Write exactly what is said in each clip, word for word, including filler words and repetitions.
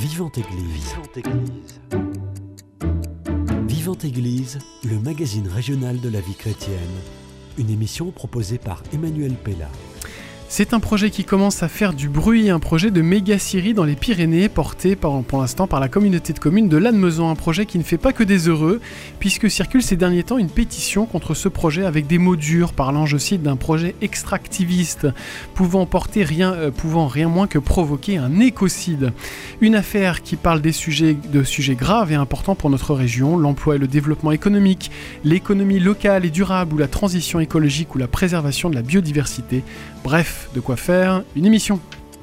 Vivante Église. Vivante Église. Vivante Église, le magazine régional de la vie chrétienne. Une émission proposée par Emmanuel Pella. C'est un projet qui commence à faire du bruit, un projet de méga-scierie dans les Pyrénées, porté par, pour l'instant par la communauté de communes de Lannemezan. Un projet qui ne fait pas que des heureux, puisque circule ces derniers temps une pétition contre ce projet avec des mots durs, parlant, je cite, d'un projet extractiviste, pouvant porter rien, euh, pouvant rien moins que provoquer un écocide. Une affaire qui parle des sujets, de sujets graves et importants pour notre région, l'emploi et le développement économique, l'économie locale et durable, ou la transition écologique, ou la préservation de la biodiversité. Bref, de quoi faire une émission.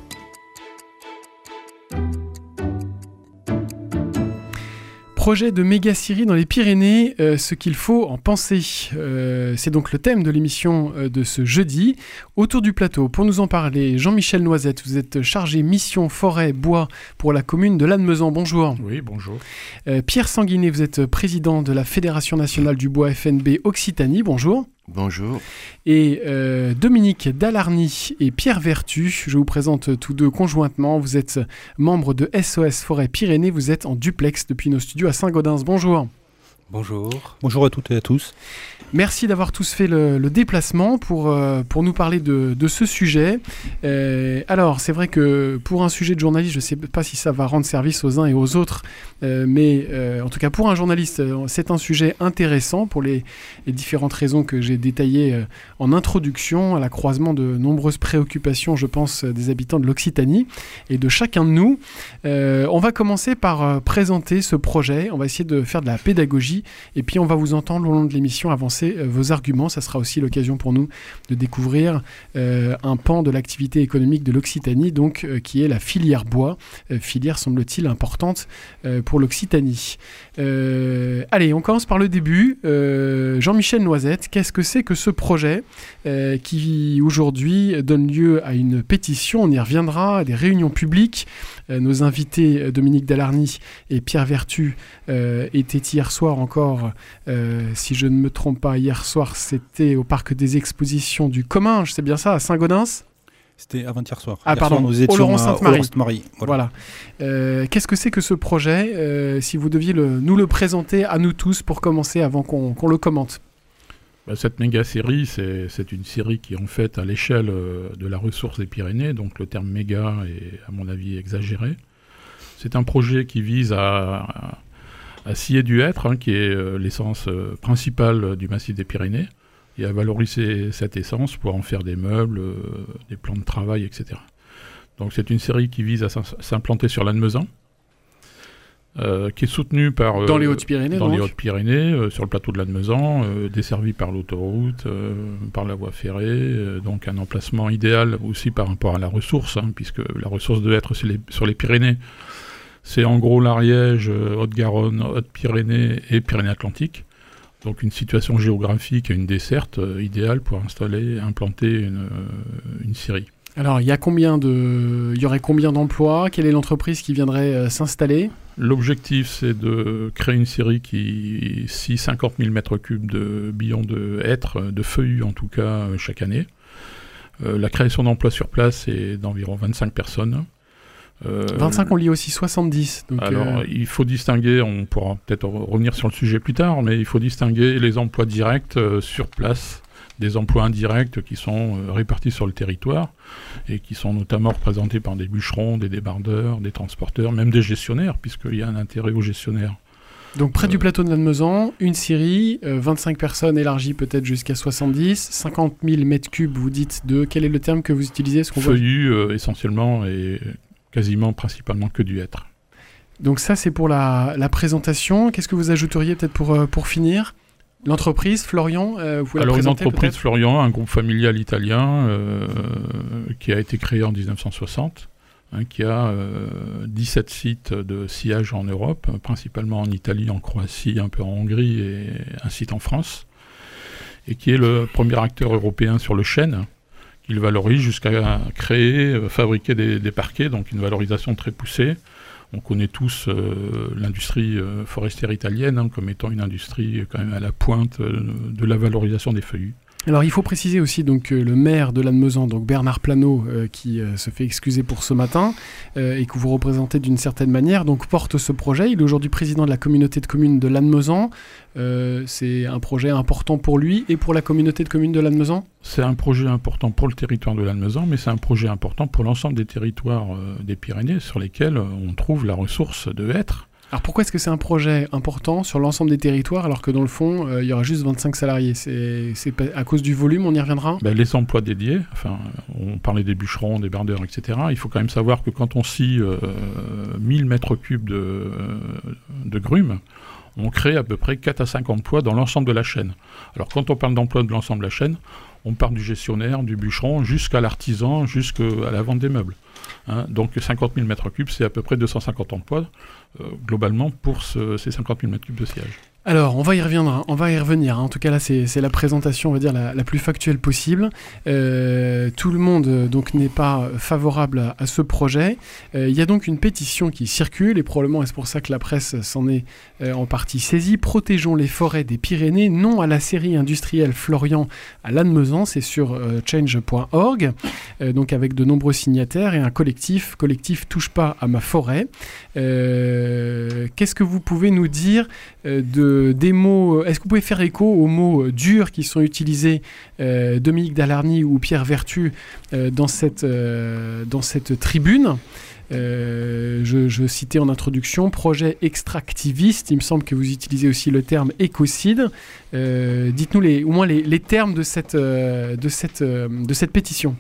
Projet de méga-scierie dans les Pyrénées, euh, ce qu'il faut en penser. Euh, c'est donc le thème de l'émission euh, de ce jeudi. Autour du plateau, pour nous en parler, Jean-Michel Noisette, vous êtes chargé mission forêt bois pour la commune de Lannemezan. Bonjour. Oui, bonjour. Euh, Pierre Sanguinet, vous êtes président de la Fédération nationale du bois F N B Occitanie. Bonjour. Bonjour. Et euh, Dominique Dallarny et Pierre Vertu, je vous présente tous deux conjointement. Vous êtes membres de S O S Forêt Pyrénées, vous êtes en duplex depuis nos studios à Saint-Gaudens. Bonjour. Bonjour. Bonjour à toutes et à tous. Merci d'avoir tous fait le, le déplacement pour, euh, pour nous parler de, de ce sujet. Euh, alors, c'est vrai que pour un sujet de journaliste, je ne sais pas si ça va rendre service aux uns et aux autres, euh, mais euh, en tout cas pour un journaliste, c'est un sujet intéressant pour les, les différentes raisons que j'ai détaillées euh, en introduction, à la croisement de nombreuses préoccupations, je pense, des habitants de l'Occitanie et de chacun de nous. Euh, on va commencer par euh, présenter ce projet, on va essayer de faire de la pédagogie, et puis on va vous entendre au long de l'émission avancer euh, vos arguments. Ça sera aussi l'occasion pour nous de découvrir euh, un pan de l'activité économique de l'Occitanie, donc euh, qui est la filière bois, euh, filière semble-t-il importante euh, pour l'Occitanie. Euh, allez, on commence par le début. Euh, Jean-Michel Noisette, qu'est-ce que c'est que ce projet euh, qui aujourd'hui donne lieu à une pétition? On y reviendra, à des réunions publiques. Euh, nos invités Dominique Dallarny et Pierre Vertu euh, étaient hier soir encore, euh, si je ne me trompe pas, hier soir c'était au parc des expositions du Comminges, c'est bien ça, à Saint-Gaudens? C'était avant-hier soir. Ah hier pardon, soir, nous étions au Laurent à Sainte-Marie. Sainte-Marie. Voilà. Voilà. Euh, qu'est-ce que c'est que ce projet, euh, si vous deviez le, nous le présenter à nous tous pour commencer avant qu'on, qu'on le commente? Bah, cette méga-série, c'est, c'est une série qui est en fait à l'échelle euh, de la ressource des Pyrénées, donc le terme méga est à mon avis exagéré. C'est un projet qui vise à... à à scier du hêtre, hein, qui est euh, l'essence euh, principale du massif des Pyrénées, et à valoriser cette essence pour en faire des meubles, euh, des plans de travail, et cetera. Donc c'est une série qui vise à s'implanter sur Lannemezan, euh, qui est soutenue par... Euh, dans les Hautes-Pyrénées, Dans donc. les Hautes-Pyrénées, euh, sur le plateau de Lannemezan, euh, desservie par l'autoroute, euh, par la voie ferrée, euh, donc un emplacement idéal aussi par rapport à la ressource, hein, puisque la ressource de hêtre sur les, sur les Pyrénées, c'est en gros l'Ariège, Haute-Garonne, Haute-Pyrénées et Pyrénées-Atlantiques. Donc une situation géographique et une desserte euh, idéale pour installer, implanter une, euh, une scierie. Alors, il y a combien de, il y aurait combien d'emplois? Quelle est l'entreprise qui viendrait euh, s'installer? L'objectif, c'est de créer une scierie qui scie cinquante mille mètres cubes de billons de hêtre, de feuillus en tout cas, euh, chaque année. Euh, la création d'emplois sur place est d'environ vingt-cinq personnes. Euh, vingt-cinq, on lit aussi soixante-dix. Donc alors, euh... il faut distinguer, on pourra peut-être revenir sur le sujet plus tard, mais il faut distinguer les emplois directs euh, sur place, des emplois indirects qui sont euh, répartis sur le territoire et qui sont notamment représentés par des bûcherons, des débardeurs, des transporteurs, même des gestionnaires, puisqu'il y a un intérêt aux gestionnaires. Donc près euh... du plateau de Lannemezan, une scierie, euh, vingt-cinq personnes élargies peut-être jusqu'à soixante-dix, cinquante mille mètres cubes, vous dites de... Quel est le terme que vous utilisez? Ce qu'on Feuillus voit... euh, essentiellement et... quasiment principalement que du hêtre. Donc ça, c'est pour la, la présentation. Qu'est-ce que vous ajouteriez peut-être pour, euh, pour finir? L'entreprise, Florian, euh, vous pouvez Alors la présenter une entreprise peut-être? Florian, un groupe familial italien euh, qui a été créé en dix-neuf cent soixante, hein, qui a euh, dix-sept sites de sciage en Europe, principalement en Italie, en Croatie, un peu en Hongrie et un site en France, et qui est le premier acteur européen sur le chêne. Il valorise jusqu'à créer, euh, fabriquer des, des parquets, donc une valorisation très poussée. On connaît tous euh, l'industrie euh, forestière italienne hein, comme étant une industrie quand même à la pointe euh, de la valorisation des feuillus. Alors il faut préciser aussi donc, que le maire de Lannemezan, donc Bernard Plano, euh, qui euh, se fait excuser pour ce matin euh, et que vous représentez d'une certaine manière, donc porte ce projet. Il est aujourd'hui président de la communauté de communes de Lannemezan. Euh, c'est un projet important pour lui et pour la communauté de communes de Lannemezan ? C'est un projet important pour le territoire de Lannemezan, mais c'est un projet important pour l'ensemble des territoires euh, des Pyrénées sur lesquels on trouve la ressource de hêtre. Alors pourquoi est-ce que c'est un projet important sur l'ensemble des territoires alors que dans le fond, euh, il y aura juste vingt-cinq salariés ? C'est, c'est à cause du volume, on y reviendra ? Ben, les emplois dédiés, enfin, on parlait des bûcherons, des bardeurs, et cetera. Il faut quand même savoir que quand on scie euh, mille mètres cubes de, euh, de grumes, on crée à peu près quatre à cinq emplois dans l'ensemble de la chaîne. Alors quand on parle d'emploi de l'ensemble de la chaîne, on part du gestionnaire, du bûcheron, jusqu'à l'artisan, jusqu'à la vente des meubles. Hein, donc cinquante mille mètres cubes, c'est à peu près deux cent cinquante emplois euh, globalement pour ce, ces cinquante mille mètres cubes de siège. Alors, on va y revenir. Hein. On va y revenir. Hein. En tout cas, là, c'est, c'est la présentation, on va dire, la, la plus factuelle possible. Euh, tout le monde, euh, donc, n'est pas favorable à, à ce projet. Euh, il y a donc une pétition qui circule, et probablement, et c'est pour ça que la presse s'en est euh, en partie saisie. Protégeons les forêts des Pyrénées, non à la série industrielle Florian à Lannemezan. C'est sur euh, change point org, euh, donc avec de nombreux signataires et un collectif, collectif Touche pas à ma forêt. Euh, qu'est-ce que vous pouvez nous dire euh, de des mots, est-ce que vous pouvez faire écho aux mots euh, durs qui sont utilisés euh, Dominique Dalarny ou Pierre Vertu euh, dans, cette, euh, dans cette tribune ? Euh, je, je citais en introduction projet extractiviste, il me semble que vous utilisez aussi le terme écocide. Euh, dites-nous les, au moins les, les termes de cette, euh, de, cette, euh, de cette pétition.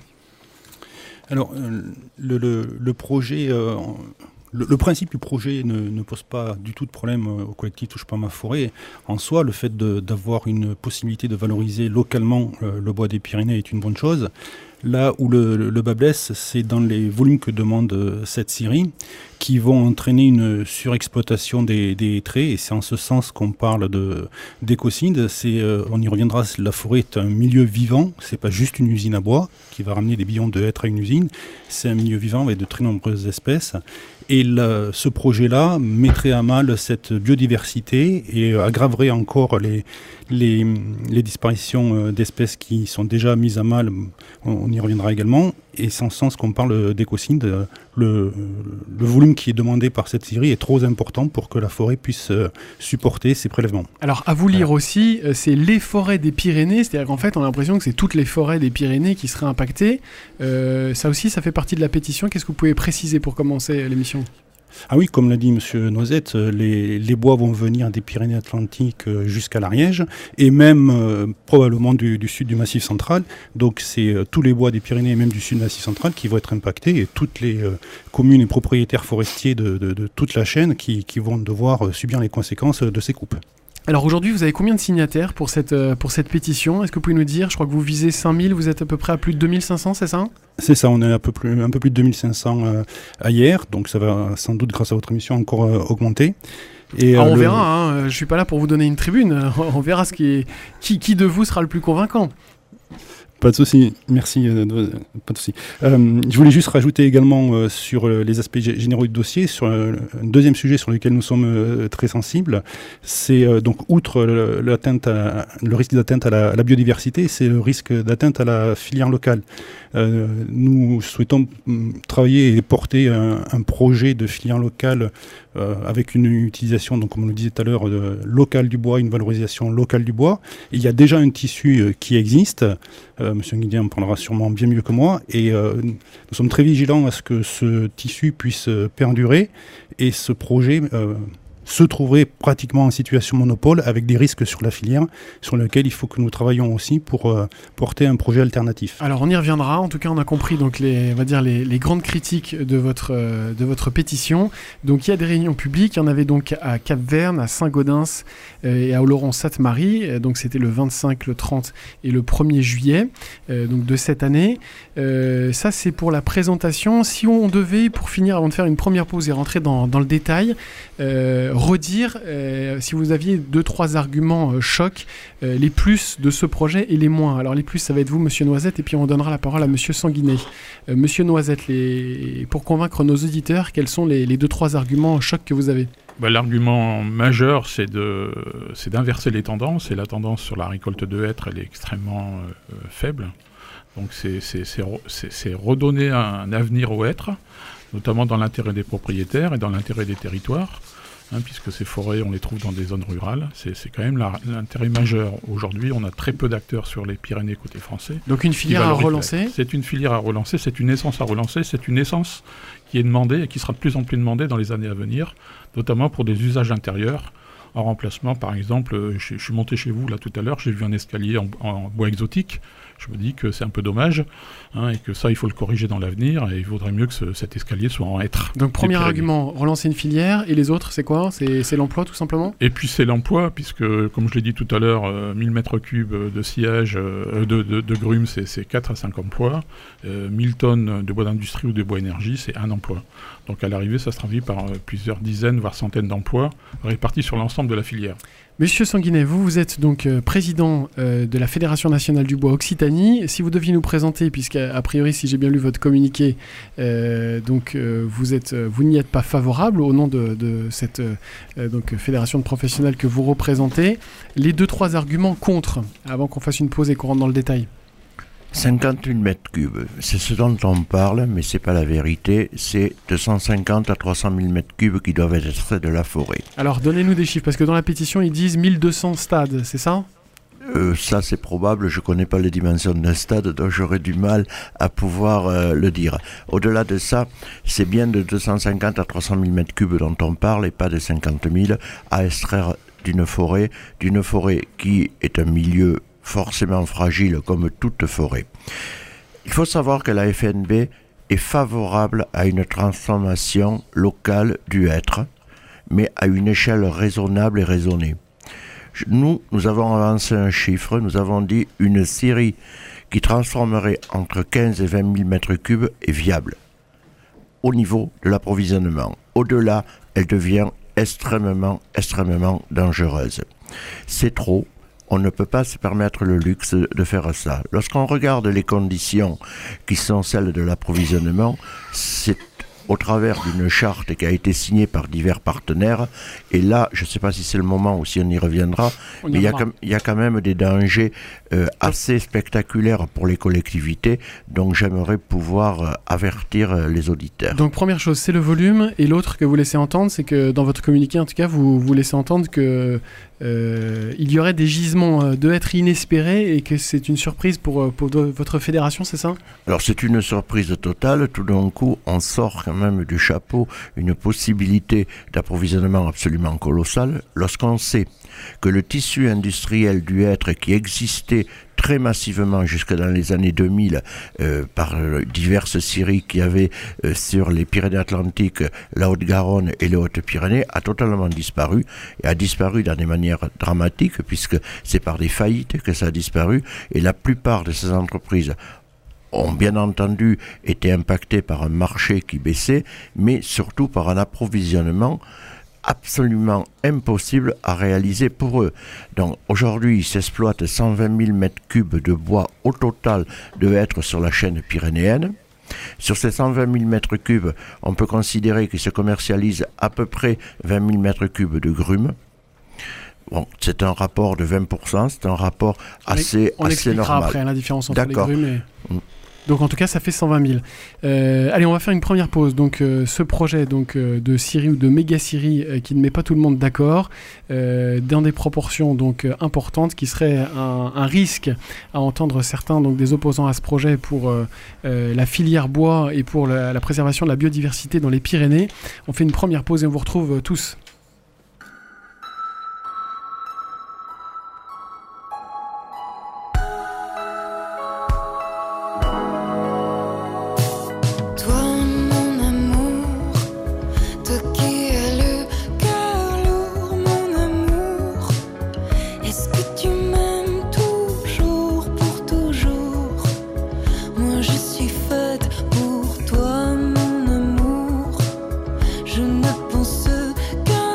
Alors, euh, le, le, le projet... Euh, Le, le principe du projet ne, ne pose pas du tout de problème au collectif Touche pas à ma forêt. En soi, le fait de, d'avoir une possibilité de valoriser localement euh, le bois des Pyrénées est une bonne chose. Là où le, le, le bas blesse, c'est dans les volumes que demande euh, cette scierie qui vont entraîner une surexploitation des, des traits. Et c'est en ce sens qu'on parle de, d'écocide. C'est, euh, on y reviendra, la forêt est un milieu vivant. C'est pas juste une usine à bois qui va ramener des billions de hêtres à une usine. C'est un milieu vivant avec de très nombreuses espèces. Et le, ce projet-là mettrait à mal cette biodiversité et aggraverait encore les, les, les disparitions d'espèces qui sont déjà mises à mal. On, on y reviendra également. Et c'est en ce sens qu'on parle d'écocide. Le, le volume qui est demandé par cette scierie est trop important pour que la forêt puisse supporter ces prélèvements. Alors, à vous lire aussi, c'est les forêts des Pyrénées. C'est-à-dire qu'en fait, on a l'impression que c'est toutes les forêts des Pyrénées qui seraient impactées. Euh, ça aussi, ça fait partie de la pétition. Qu'est-ce que vous pouvez préciser pour commencer l'émission ? Ah oui, comme l'a dit M. Noisette, les, les bois vont venir des Pyrénées-Atlantiques jusqu'à l'Ariège et même euh, probablement du, du sud du Massif central. Donc c'est euh, tous les bois des Pyrénées et même du sud du Massif central qui vont être impactés et toutes les euh, communes et propriétaires forestiers de, de, de toute la chaîne qui, qui vont devoir subir les conséquences de ces coupes. Alors aujourd'hui, vous avez combien de signataires pour cette, euh, pour cette pétition ? Est-ce que vous pouvez nous dire ? Je crois que vous visez cinq mille, vous êtes à peu près à plus de deux mille cinq cents, c'est ça ? C'est ça, on est un peu plus, un peu plus de deux mille cinq cents euh, à hier, donc ça va sans doute, grâce à votre émission, encore euh, augmenter. Et, ah, euh, on le... verra, hein, je ne suis pas là pour vous donner une tribune, on verra ce qui, est... qui, qui de vous sera le plus convaincant. Pas de souci, merci. Euh, de, pas de souci. Euh, je voulais juste rajouter également euh, sur euh, les aspects g- généraux du dossier, sur euh, un deuxième sujet sur lequel nous sommes euh, très sensibles, c'est euh, donc outre le, l'atteinte à, le risque d'atteinte à la, à la biodiversité, c'est le risque d'atteinte à la filière locale. Euh, nous souhaitons travailler et porter un, un projet de filière locale euh, avec une utilisation, donc comme on le disait tout à l'heure, de, locale du bois, une valorisation locale du bois. Et il y a déjà un tissu euh, qui existe. Euh, Monsieur Guidien en parlera sûrement bien mieux que moi. Et euh, nous sommes très vigilants à ce que ce tissu puisse euh, perdurer. Et ce projet euh, se trouverait pratiquement en situation monopole avec des risques sur la filière sur lesquels il faut que nous travaillions aussi pour euh, porter un projet alternatif. Alors on y reviendra, en tout cas on a compris donc les, on va dire les, les grandes critiques de votre, euh, de votre pétition. Donc il y a des réunions publiques, il y en avait donc à Cap-Verne, à Saint-Gaudens euh, et à Oloron-Sainte-Marie, euh, donc c'était le vingt-cinq, le trente et le premier juillet euh, donc de cette année. Euh, ça c'est pour la présentation. Si on devait, pour finir, avant de faire une première pause et rentrer dans, dans le détail, euh, redire, euh, si vous aviez deux, trois arguments euh, chocs, euh, les plus de ce projet et les moins. Alors les plus, ça va être vous, Monsieur Noisette, et puis on donnera la parole à Monsieur Sanguinet. Euh, Monsieur Noisette, les... pour convaincre nos auditeurs, quels sont les, les deux, trois arguments chocs que vous avez ? Bah, l'argument majeur, c'est, de, c'est d'inverser les tendances, et la tendance sur la récolte de hêtres, elle est extrêmement euh, faible. Donc c'est, c'est, c'est, c'est, c'est redonner un avenir aux hêtres, notamment dans l'intérêt des propriétaires et dans l'intérêt des territoires, hein, puisque ces forêts, on les trouve dans des zones rurales. C'est, c'est quand même la, l'intérêt majeur. Aujourd'hui, on a très peu d'acteurs sur les Pyrénées côté français. Donc une filière à relancer ? C'est une filière à relancer, c'est une essence à relancer, c'est une essence qui est demandée et qui sera de plus en plus demandée dans les années à venir, notamment pour des usages intérieurs. En remplacement, par exemple, je, je suis monté chez vous là tout à l'heure, j'ai vu un escalier en, en bois exotique. Je me dis que c'est un peu dommage, hein, et que ça, il faut le corriger dans l'avenir, et il vaudrait mieux que ce, cet escalier soit en hêtre. Donc premier argument, relancer une filière, et les autres, c'est quoi ? c'est, c'est l'emploi tout simplement ? Et puis c'est l'emploi, puisque, comme je l'ai dit tout à l'heure, euh, mille mètres cubes de sillage, euh, de, de, de grumes, c'est, c'est quatre à cinq emplois. Euh, mille tonnes de bois d'industrie ou de bois énergie, c'est un emploi. Donc à l'arrivée, ça se traduit par euh, plusieurs dizaines, voire centaines d'emplois, répartis sur l'ensemble de la filière. Monsieur Sanguinet, vous, vous êtes donc euh, président euh, de la Fédération nationale du bois Occitanie. Si vous deviez nous présenter, puisqu'à a priori, si j'ai bien lu votre communiqué, euh, donc euh, vous êtes, vous n'y êtes pas favorable au nom de, de cette euh, donc fédération de professionnels que vous représentez. Les deux trois arguments contre, avant qu'on fasse une pause et qu'on rentre dans le détail. cinquante-huit mètres cubes, c'est ce dont on parle, mais c'est pas la vérité. C'est deux cent cinquante à trois cent mille mètres cubes qui doivent être extraits de la forêt. Alors, donnez-nous des chiffres, parce que dans la pétition, ils disent mille deux cents stades, c'est ça ? euh, Ça, c'est probable. Je connais pas les dimensions d'un stade, donc j'aurais du mal à pouvoir euh, le dire. Au-delà de ça, c'est bien de deux cent cinquante à trois cent mille mètres cubes dont on parle, et pas de cinquante mille, à extraire d'une forêt, d'une forêt qui est un milieu forcément fragile comme toute forêt. Il faut savoir que la F N B est favorable à une transformation locale du hêtre, mais à une échelle raisonnable et raisonnée. Nous, nous avons avancé un chiffre, nous avons dit une scierie qui transformerait entre quinze et vingt mille mètres cubes est viable au niveau de l'approvisionnement. Au-delà, elle devient extrêmement, extrêmement dangereuse. C'est trop. On ne peut pas se permettre le luxe de faire ça. Lorsqu'on regarde les conditions qui sont celles de l'approvisionnement, c'est au travers d'une charte qui a été signée par divers partenaires. Et là, je ne sais pas si c'est le moment ou si on y reviendra, on y mais il y, y a quand même des dangers euh, assez spectaculaires pour les collectivités. Donc j'aimerais pouvoir euh, avertir euh, les auditeurs. Donc première chose, c'est le volume. Et l'autre que vous laissez entendre, c'est que dans votre communiqué, en tout cas, vous, vous laissez entendre que euh, il y aurait des gisements de hêtres inespérés et que c'est une surprise pour, pour de, votre fédération, c'est ça ? Alors c'est une surprise totale. Tout d'un coup, on sort quand même du chapeau une possibilité d'approvisionnement absolument colossale lorsqu'on sait que le tissu industriel du hêtre qui existait très massivement jusque dans les années deux mille euh, par euh, diverses scieries qu'il y avait euh, sur les Pyrénées-Atlantiques, la Haute-Garonne et les Hautes-Pyrénées a totalement disparu et a disparu dans des manières dramatiques puisque c'est par des faillites que ça a disparu et la plupart de ces entreprises ont bien entendu été impactés par un marché qui baissait, mais surtout par un approvisionnement absolument impossible à réaliser pour eux. Donc aujourd'hui, il s'exploite cent vingt mille mètres cubes de bois au total de hêtres sur la chaîne pyrénéenne. Sur ces cent vingt mille mètres cubes, on peut considérer qu'il se commercialise à peu près vingt mille mètres cubes de grumes. Bon, c'est un rapport de vingt pour cent, c'est un rapport assez, on assez normal. On expliquera après hein, la différence entre D'accord. les grumes et... Mm. Donc en tout cas, ça fait cent vingt mille. Euh, allez, on va faire une première pause. Donc euh, ce projet donc, euh, de scierie ou de méga scierie euh, qui ne met pas tout le monde d'accord, euh, dans des proportions donc euh, importantes, qui serait un, un risque à entendre certains donc des opposants à ce projet pour euh, euh, la filière bois et pour la, la préservation de la biodiversité dans les Pyrénées. On fait une première pause et on vous retrouve euh, tous. Je ne pense qu'à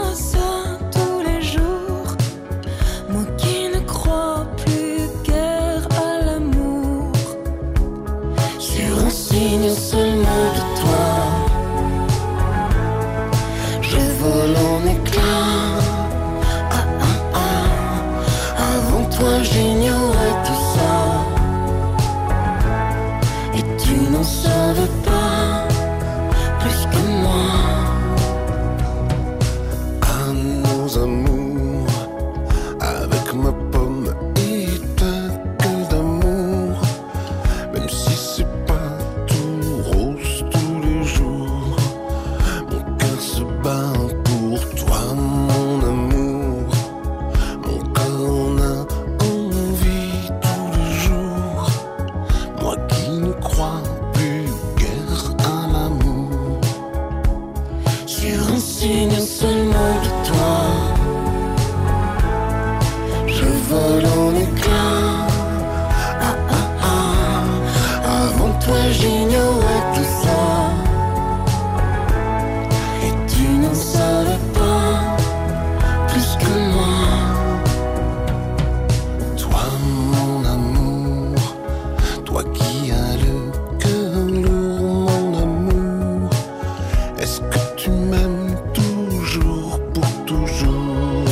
signe seulement de toi. Je vole en éclats. Ah ah ah. Avant toi j'ignorais tout ça. Et tu n'en savais pas plus que moi. Toi mon amour, toi qui as le cœur lourd, mon amour. Est-ce que tu m'aimes toujours pour toujours?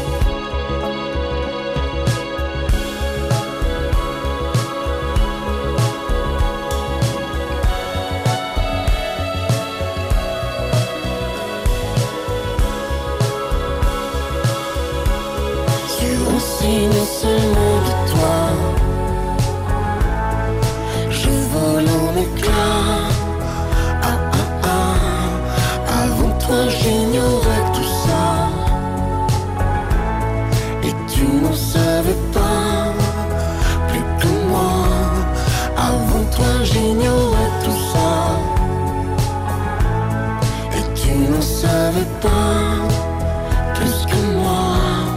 Sur un signe seulement de toi, je vole en éclats. Ah ah ah. Avant toi j'ignorais tout ça. Et tu n'en savais pas plus que moi. Avant toi j'ignorais tout ça. Et tu n'en savais pas plus que moi.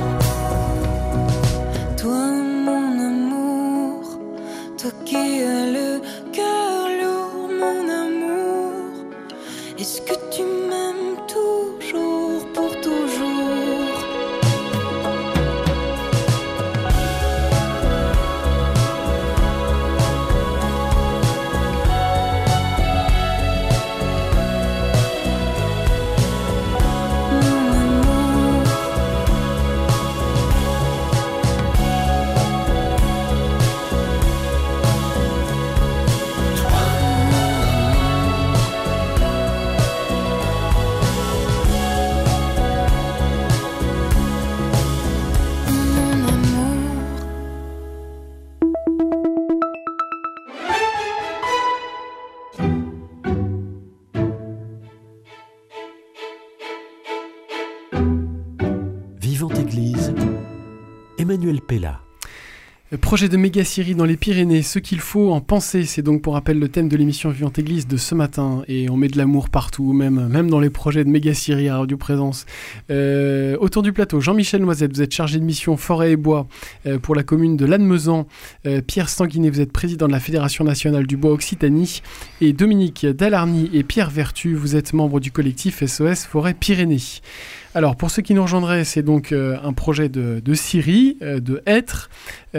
Toi mon amour, toi qui as le cœur lourd, mon amour. Est-ce que tu m'aimes toujours pour toujours? Mon amour, Toi, mon mon amour. Vivante Église, Emmanuel Pella. Projet de méga Syrie dans les Pyrénées, ce qu'il faut en penser, c'est donc pour rappel le thème de l'émission Vivante Église de ce matin, et on met de l'amour partout, même, même dans les projets de méga Syrie à Radio Présence. Euh, autour du plateau, Jean-Michel Noisette, vous êtes chargé de mission forêt et bois euh, pour la commune de Lannemezan. Euh, Pierre Sanguinet, vous êtes président de la Fédération nationale du bois Occitanie, et Dominique Dalarny et Pierre Vertu, vous êtes membre du collectif S O S Forêt Pyrénées. Alors, pour ceux qui nous rejoindraient, c'est donc euh, un projet de, de scierie, euh, de hêtre,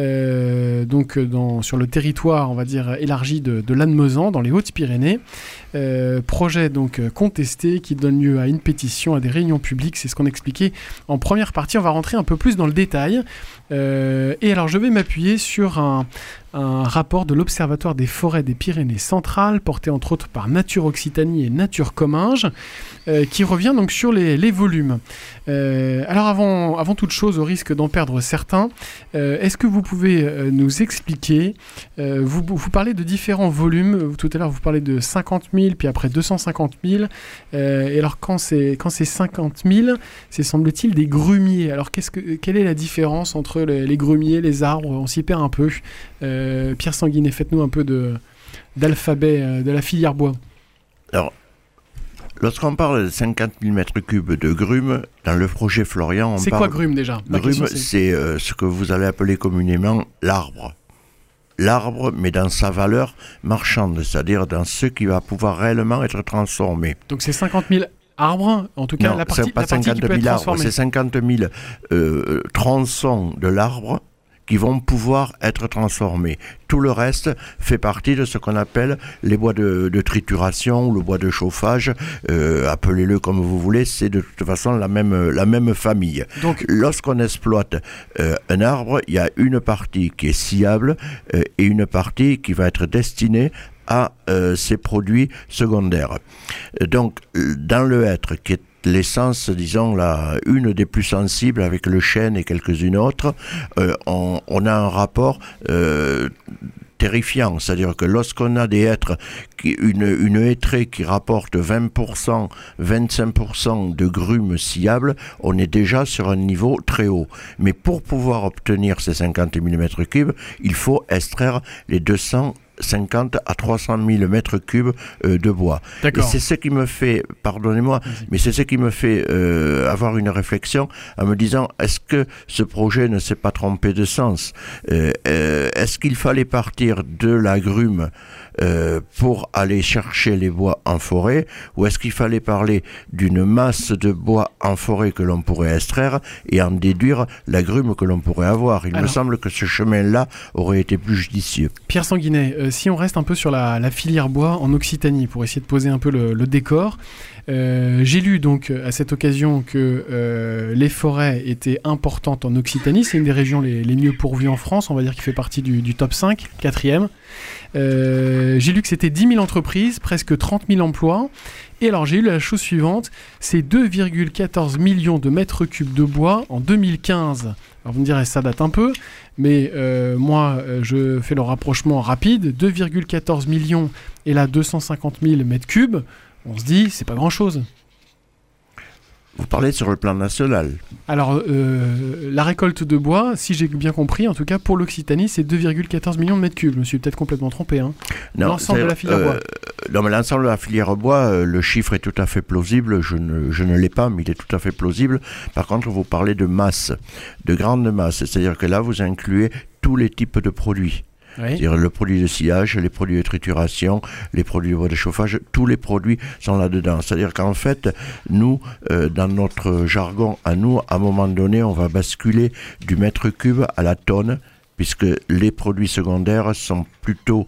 euh, donc dans, sur le territoire, on va dire, élargi de, de Lannemezan, dans les Hautes-Pyrénées. Euh, projet donc contesté qui donne lieu à une pétition, à des réunions publiques, c'est ce qu'on expliquait en première partie. On va rentrer un peu plus dans le détail. Euh, et alors, je vais m'appuyer sur un, un rapport de l'Observatoire des forêts des Pyrénées centrales, porté entre autres par Nature Occitanie et Nature Comminges, euh, qui revient donc sur les, les volumes. Euh, alors avant, avant toute chose, au risque d'en perdre certains, euh, est-ce que vous pouvez euh, nous expliquer, euh, vous, vous parlez de différents volumes, tout à l'heure vous parlez de cinquante mille, puis après deux cent cinquante mille, euh, et alors quand c'est, quand c'est cinquante mille, c'est semble-t-il des grumiers. Alors qu'est-ce que, quelle est la différence entre les, les grumiers, les arbres? On s'y perd un peu. Euh, Pierre Sanguinet, faites-nous un peu de, d'alphabet euh, de la filière bois. Alors, lorsqu'on parle de cinquante mille mètres cubes de grumes, dans le projet Florian, on c'est parle... quoi grume déjà? Ma Grume, question, c'est, c'est euh, ce que vous allez appeler communément l'arbre. L'arbre, mais dans sa valeur marchande, c'est-à-dire dans ce qui va pouvoir réellement être transformé. Donc c'est cinquante mille arbres, en tout cas Non, la partie, c'est pas la partie qui cinquante peut être mille arbres, transformée. c'est cinquante mille euh, tronçons de l'arbre qui vont pouvoir être transformés. Tout le reste fait partie de ce qu'on appelle les bois de, de trituration ou le bois de chauffage, euh, appelez-le comme vous voulez, c'est de toute façon la même, la même famille. Donc, lorsqu'on exploite euh, un arbre, il y a une partie qui est sciable euh, et une partie qui va être destinée à euh, ces produits secondaires. Donc, dans le hêtre, qui est l'essence, disons, la, une des plus sensibles avec le chêne et quelques-unes autres, euh, on, on a un rapport euh, terrifiant, c'est-à-dire que lorsqu'on a des hêtres, qui, une, une hêtrée qui rapporte vingt pour cent, vingt-cinq pour cent de grumes sciables, on est déjà sur un niveau très haut. Mais pour pouvoir obtenir ces cinquante mille mètres cubes, il faut extraire les deux cents cinquante à trois cent mille mètres cubes euh, de bois. D'accord. Et c'est ce qui me fait, pardonnez-moi, Vas-y. mais c'est ce qui me fait euh, avoir une réflexion en me disant, est-ce que ce projet ne s'est pas trompé de sens ? euh, euh, Est-ce qu'il fallait partir de l'agrume euh, pour aller chercher les bois en forêt, ou est-ce qu'il fallait parler d'une masse de bois en forêt que l'on pourrait extraire et en déduire l'agrume que l'on pourrait avoir ? Il Alors, me semble que ce chemin-là aurait été plus judicieux. Pierre Sanguinet, euh, si on reste un peu sur la, la filière bois en Occitanie, pour essayer de poser un peu le, le décor, euh, j'ai lu donc à cette occasion que euh, les forêts étaient importantes en Occitanie. C'est une des régions les, les mieux pourvues en France, on va dire qu'il fait partie du, du top cinq, quatrième. Euh, j'ai lu que c'était dix mille entreprises, presque trente mille emplois. Et alors j'ai eu la chose suivante, c'est deux virgule quatorze millions de mètres cubes de bois en deux mille quinze. Alors vous me direz, ça date un peu, mais euh, moi euh, je fais le rapprochement rapide, deux virgule quatorze millions et là deux cent cinquante mille mètres cubes, on se dit c'est pas grand chose. Vous parlez sur le plan national. Alors euh, la récolte de bois, si j'ai bien compris, en tout cas pour l'Occitanie, c'est deux virgule quatorze millions de mètres cubes. Je me suis peut-être complètement trompé. Hein. Non, L'ensemble c'est- de la filière euh, bois. Non, mais l'ensemble de la filière bois, euh, le chiffre est tout à fait plausible. Je ne, je ne l'ai pas, mais il est tout à fait plausible. Par contre, vous parlez de masse, de grande masse. C'est-à-dire que là, vous incluez tous les types de produits. Oui. C'est-à-dire le produit de sciage, les produits de trituration, les produits de bois de chauffage, tous les produits sont là-dedans. C'est-à-dire qu'en fait, nous, euh, dans notre jargon à nous, à un moment donné, on va basculer du mètre cube à la tonne, puisque les produits secondaires sont plutôt,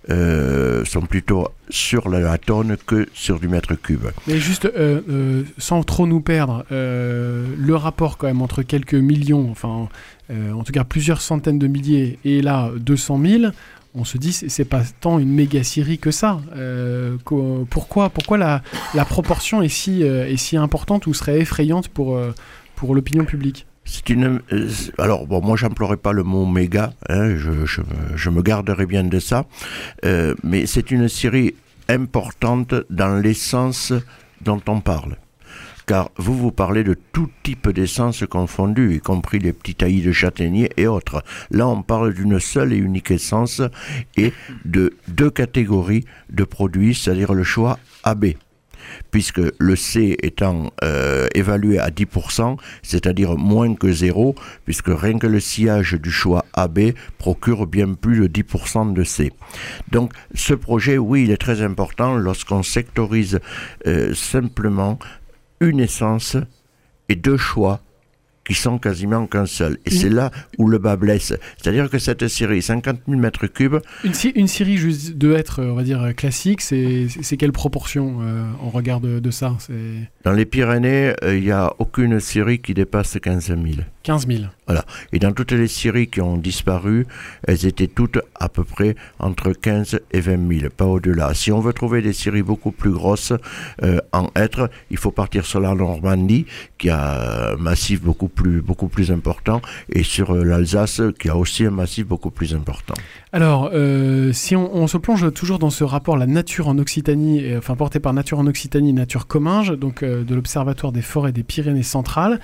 euh, sont plutôt sur la, la tonne que sur du mètre cube. Mais juste, euh, euh, sans trop nous perdre, euh, le rapport quand même entre quelques millions, enfin, euh, en tout cas plusieurs centaines de milliers, et là, deux cent mille, on se dit, c'est, c'est pas tant une méga scierie que ça. Euh, qu'au- pourquoi pourquoi la, la proportion est si, euh, est si importante ou serait effrayante pour, euh, pour l'opinion publique ? C'est une. euh, alors bon, moi j'emploierai pas le mot méga, hein, je, je, me- je me garderai bien de ça, euh, mais c'est une scierie importante dans l'essence dont on parle. Car vous, vous parlez de tout type d'essence confondue, y compris les petits taillis de châtaignier et autres. Là, on parle d'une seule et unique essence et de deux catégories de produits, c'est-à-dire le choix A B. Puisque le C étant euh, évalué à dix pour cent, c'est-à-dire moins que zéro, puisque rien que le sciage du choix A B procure bien plus de dix pour cent de C. Donc ce projet, oui, il est très important lorsqu'on sectorise euh, simplement une essence et deux choix qui sont quasiment qu'un seul. Et Une- c'est là où le bas blesse. C'est-à-dire que cette série, cinquante mille mètres cubes, Une, sci- une scierie juste de être, on va dire, classique, c'est, c'est, c'est quelle proportion euh, en regard de, de ça ? C'est dans les Pyrénées, euh, il n'y a aucune série qui dépasse quinze mille. quinze mille. Et dans toutes les scieries qui ont disparu, elles étaient toutes à peu près entre quinze et vingt mille, pas au-delà. Si on veut trouver des scieries beaucoup plus grosses euh, en hêtres, il faut partir sur la Normandie, qui a un massif beaucoup plus, beaucoup plus important, et sur euh, l'Alsace, qui a aussi un massif beaucoup plus important. Alors, euh, si on, on se plonge toujours dans ce rapport La Nature en Occitanie, et, enfin porté par Nature en Occitanie, Nature Comminges, donc euh, de l'Observatoire des forêts des Pyrénées centrales,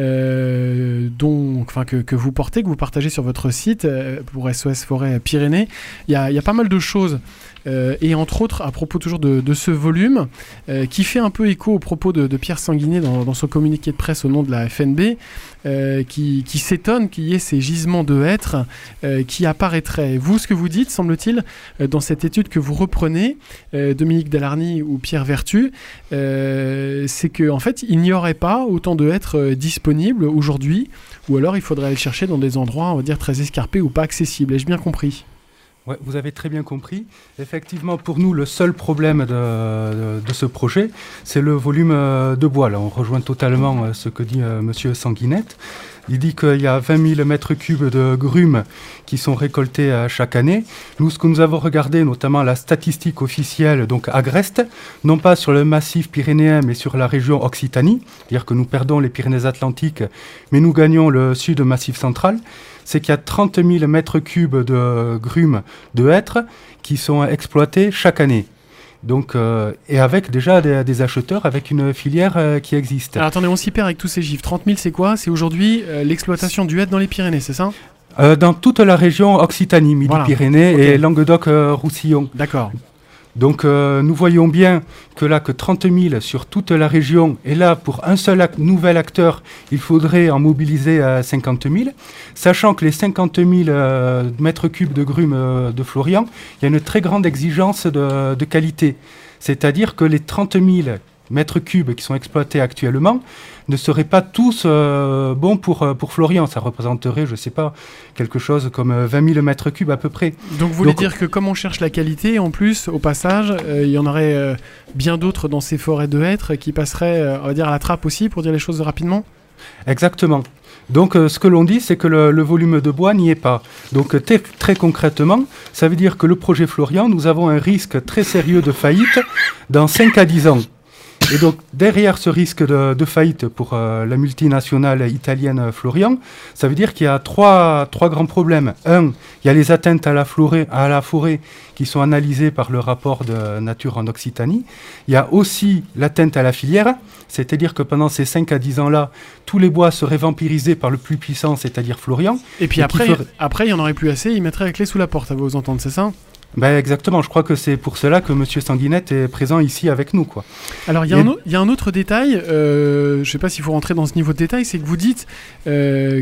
euh, dont, enfin, que, que vous portez, que vous partagez sur votre site euh, pour S O S Forêt Pyrénées, il y a, il y a pas mal de choses. Euh, et entre autres, à propos toujours de, de ce volume, euh, qui fait un peu écho aux propos de, de Pierre Sanguinet dans, dans son communiqué de presse au nom de la F N B, euh, qui, qui s'étonne qu'il y ait ces gisements de hêtres euh, qui apparaîtraient. Vous, ce que vous dites, semble-t-il, euh, dans cette étude que vous reprenez, euh, Dominique Delarny ou Pierre Vertu, euh, c'est qu'en en fait, il n'y aurait pas autant de hêtres euh, disponibles aujourd'hui, ou alors il faudrait aller le chercher dans des endroits, on va dire, très escarpés ou pas accessibles. Ai-je bien compris ? Ouais, vous avez très bien compris. Effectivement, pour nous, le seul problème de, de, de ce projet, c'est le volume euh, de bois. Là, on rejoint totalement euh, ce que dit euh, Monsieur Sanguinet. Il dit qu'il y a vingt mille mètres cubes de grumes qui sont récoltés euh, chaque année. Nous, ce que nous avons regardé, notamment la statistique officielle, donc Agreste, non pas sur le massif pyrénéen, mais sur la région Occitanie, c'est-à-dire que nous perdons les Pyrénées-Atlantiques, mais nous gagnons le sud massif central, c'est qu'il y a trente mille mètres cubes de grumes de hêtres qui sont exploités chaque année. Donc, euh, et avec déjà des, des acheteurs, avec une filière euh, qui existe. Alors attendez, on s'y perd avec tous ces chiffres. trente mille, c'est quoi ? C'est aujourd'hui euh, l'exploitation du hêtre dans les Pyrénées, c'est ça ? euh, Dans toute la région Occitanie, Midi-Pyrénées voilà. Okay. et Languedoc-Roussillon. D'accord. Donc euh, nous voyons bien que là, que trente mille sur toute la région, et là, pour un seul ac- nouvel acteur, il faudrait en mobiliser euh, cinquante mille, sachant que les cinquante mille euh, mètres cubes de grumes euh, de Florian, il y a une très grande exigence de, de qualité. C'est-à-dire que les trente mille mètres cubes qui sont exploités actuellement ne seraient pas tous euh, bons pour, euh, pour Florian. Ça représenterait, je ne sais pas, quelque chose comme euh, vingt mille mètres cubes à peu près. Donc vous voulez Donc, dire que comme on cherche la qualité, en plus, au passage, euh, il y en aurait euh, bien d'autres dans ces forêts de hêtres qui passeraient, euh, on va dire, à la trappe aussi, pour dire les choses rapidement? Exactement. Donc euh, ce que l'on dit, c'est que le, le volume de bois n'y est pas. Donc euh, t- très concrètement, ça veut dire que le projet Florian, nous avons un risque très sérieux de faillite dans cinq à dix ans. Et donc, derrière ce risque de, de faillite pour euh, la multinationale italienne Florian, ça veut dire qu'il y a trois, trois grands problèmes. Un, il y a les atteintes à la, forêt, à la forêt qui sont analysées par le rapport de Nature en Occitanie. Il y a aussi l'atteinte à la filière, c'est-à-dire que pendant ces cinq à dix ans-là, tous les bois seraient vampirisés par le plus puissant, c'est-à-dire Florian. Et puis et après, ferait... après, il n'y en aurait plus assez, ils mettraient la clé sous la porte, à vous entendre, c'est ça? Ben exactement, je crois que c'est pour cela que M. Sanguinette est présent ici avec nous, quoi. Alors il y, Et... y a un autre détail, euh, je ne sais pas s'il faut rentrer dans ce niveau de détail, c'est que vous dites euh,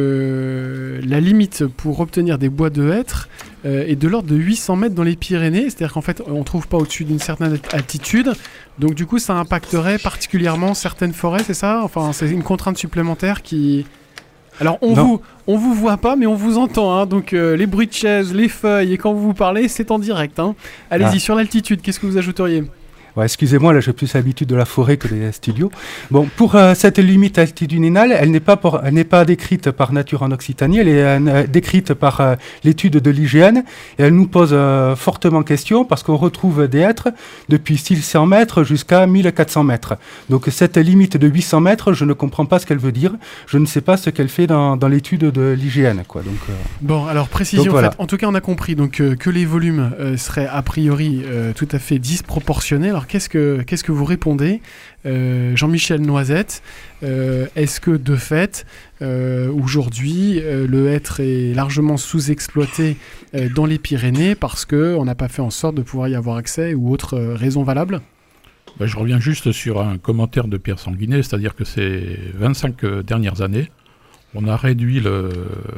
que la limite pour obtenir des bois de hêtres euh, est de l'ordre de huit cents mètres dans les Pyrénées, c'est-à-dire qu'en fait on ne trouve pas au-dessus d'une certaine altitude, donc du coup ça impacterait particulièrement certaines forêts, c'est ça? Enfin c'est une contrainte supplémentaire qui... Alors on vous, on vous voit pas, mais on vous entend, hein, donc euh, les bruits de chaises, les feuilles, et quand vous vous parlez, c'est en direct. Hein. Allez-y, ah. Sur l'altitude, qu'est-ce que vous ajouteriez? Ouais, excusez-moi, là j'ai plus l'habitude de la forêt que des studios. Bon, pour euh, cette limite altitudinale, elle n'est pas, pour, elle n'est pas décrite par Nature en Occitanie, elle est euh, décrite par euh, l'étude de l'I G N, et elle nous pose euh, fortement question parce qu'on retrouve des hêtres depuis six cents mètres jusqu'à mille quatre cents mètres. Donc cette limite de huit cents mètres, je ne comprends pas ce qu'elle veut dire, je ne sais pas ce qu'elle fait dans, dans l'étude de l'I G N, quoi. Donc, euh... Bon, alors précision, donc, voilà. En fait, en tout cas on a compris donc, euh, que les volumes euh, seraient a priori euh, tout à fait disproportionnés. Alors qu'est-ce que, qu'est-ce que vous répondez, euh, Jean-Michel Noisette? euh, Est-ce que de fait, euh, aujourd'hui, euh, le hêtre est largement sous-exploité euh, dans les Pyrénées parce qu'on n'a pas fait en sorte de pouvoir y avoir accès ou autre euh, raison valable? Ben, je reviens juste sur un commentaire de Pierre Sanguinet, c'est-à-dire que ces vingt-cinq euh, dernières années, on a réduit le,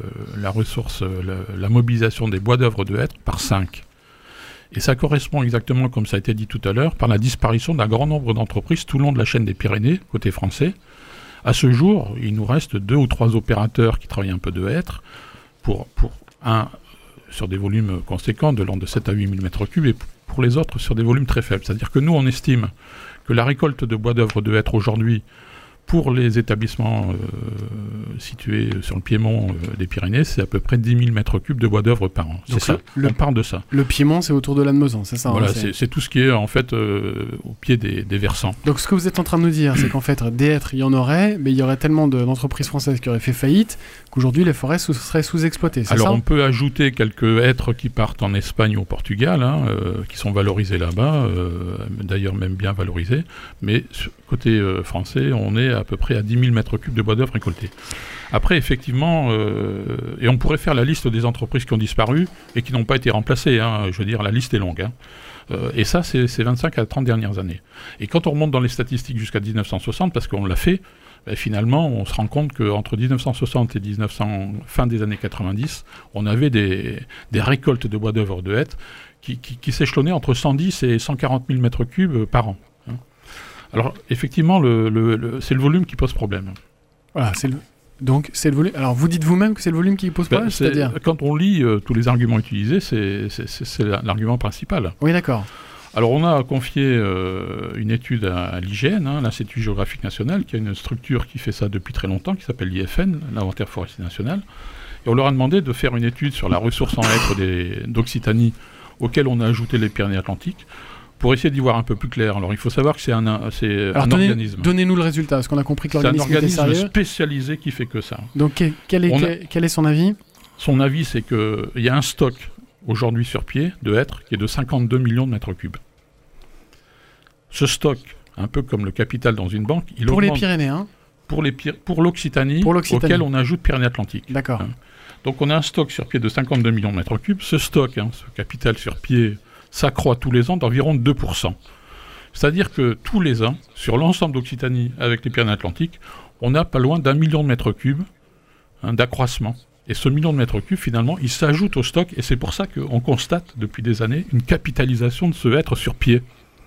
la ressource, la, la mobilisation des bois d'œuvre de hêtre par cinq. Et ça correspond exactement, comme ça a été dit tout à l'heure, par la disparition d'un grand nombre d'entreprises tout le long de la chaîne des Pyrénées, côté français. À ce jour, il nous reste deux ou trois opérateurs qui travaillent un peu de hêtre, pour, pour un, sur des volumes conséquents, de l'ordre de sept à huit mille mètres cubes, et pour les autres sur des volumes très faibles. C'est-à-dire que nous, on estime que la récolte de bois d'œuvre de hêtre aujourd'hui, pour les établissements euh, situés sur le piémont euh, des Pyrénées, c'est à peu près dix mille mètres cubes de bois d'œuvre par an. C'est ça, le, on parle de ça. Le piémont, c'est autour de Lannemezan, c'est ça? Voilà, hein, c'est... C'est, c'est tout ce qui est en fait euh, au pied des, des versants. Donc ce que vous êtes en train de nous dire, c'est qu'en fait, des hêtres, il y en aurait, mais il y aurait tellement de, d'entreprises françaises qui auraient fait faïte qu'aujourd'hui, les forêts sous, seraient sous-exploitées, c'est Alors ça? on peut ajouter quelques hêtres qui partent en Espagne ou au Portugal, hein, euh, qui sont valorisés là-bas, euh, d'ailleurs même bien valorisés, mais côté euh, français, on est à peu près à dix mille mètres cubes de bois d'œuvre récoltés. Après, effectivement, euh, et on pourrait faire la liste des entreprises qui ont disparu et qui n'ont pas été remplacées, hein, je veux dire, la liste est longue. Hein. Euh, et ça, c'est, c'est vingt-cinq à trente dernières années. Et quand on remonte dans les statistiques jusqu'à dix-neuf cent soixante, parce qu'on l'a fait, ben, finalement, on se rend compte qu'entre dix-neuf cent soixante et dix-neuf cents, fin des années quatre-vingt-dix, on avait des, des récoltes de bois d'œuvre de hêtre qui, qui, qui s'échelonnaient entre cent dix et cent quarante mille mètres cubes par an. Hein. Alors, effectivement, le, le, le, c'est le volume qui pose problème. Voilà, c'est le... Donc, c'est le volume. Alors, vous dites vous-même que c'est le volume qui pose problème, ben, c'est... c'est-à-dire quand on lit euh, tous les arguments utilisés, c'est, c'est, c'est, c'est l'argument principal. Oui, d'accord. Alors, on a confié euh, une étude à, à l'I G N, hein, l'Institut géographique national, qui a une structure qui fait ça depuis très longtemps, qui s'appelle l'I F N, l'Inventaire forestier national. Et on leur a demandé de faire une étude sur la ressource en hêtre des, d'Occitanie, auquel on a ajouté les Pyrénées-Atlantiques, pour essayer d'y voir un peu plus clair. Alors, il faut savoir que c'est un, un, c'est Alors, un donnez, organisme. Donnez-nous le résultat, parce qu'on a compris que l'organisme était sérieux. C'est un organisme spécialisé qui fait que ça. Donc, quel est, a... quel est son avis? Son avis, c'est qu'il y a un stock, aujourd'hui sur pied, de hêtres, qui est de cinquante-deux millions de mètres cubes. Ce stock, un peu comme le capital dans une banque, il Pour augmente... les Pyrénées, hein Pour, les Py... pour, l'Occitanie, pour l'Occitanie, auquel on ajoute Pyrénées-Atlantiques. D'accord. Hein. Donc on a un stock sur pied de cinquante-deux millions de mètres cubes. Ce stock, hein, ce capital sur pied, s'accroît tous les ans d'environ deux pour cent. C'est-à-dire que tous les ans, sur l'ensemble d'Occitanie avec les Pyrénées-Atlantiques, on a pas loin d'un million de mètres cubes hein, d'accroissement. Et ce million de mètres cubes, finalement, il s'ajoute au stock, et c'est pour ça qu'on constate depuis des années une capitalisation de ce être sur pied.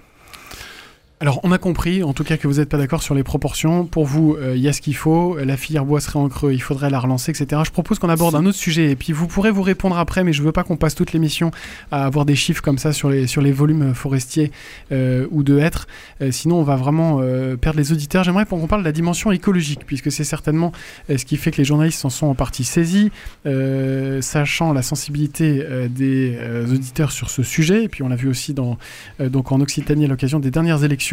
Alors, on a compris, en tout cas, que vous n'êtes pas d'accord sur les proportions. Pour vous, il euh, y a ce qu'il faut. La filière bois serait en creux, il faudrait la relancer, et cetera. Je propose qu'on aborde un autre sujet. Et puis, vous pourrez vous répondre après, mais je ne veux pas qu'on passe toute l'émission à avoir des chiffres comme ça sur les, sur les volumes forestiers euh, ou de hêtres. Euh, sinon, on va vraiment euh, perdre les auditeurs. J'aimerais qu'on parle de la dimension écologique, puisque c'est certainement euh, ce qui fait que les journalistes s'en sont en partie saisis, euh, sachant la sensibilité euh, des euh, auditeurs sur ce sujet. Et puis, on l'a vu aussi dans, euh, donc en Occitanie à l'occasion des dernières élections.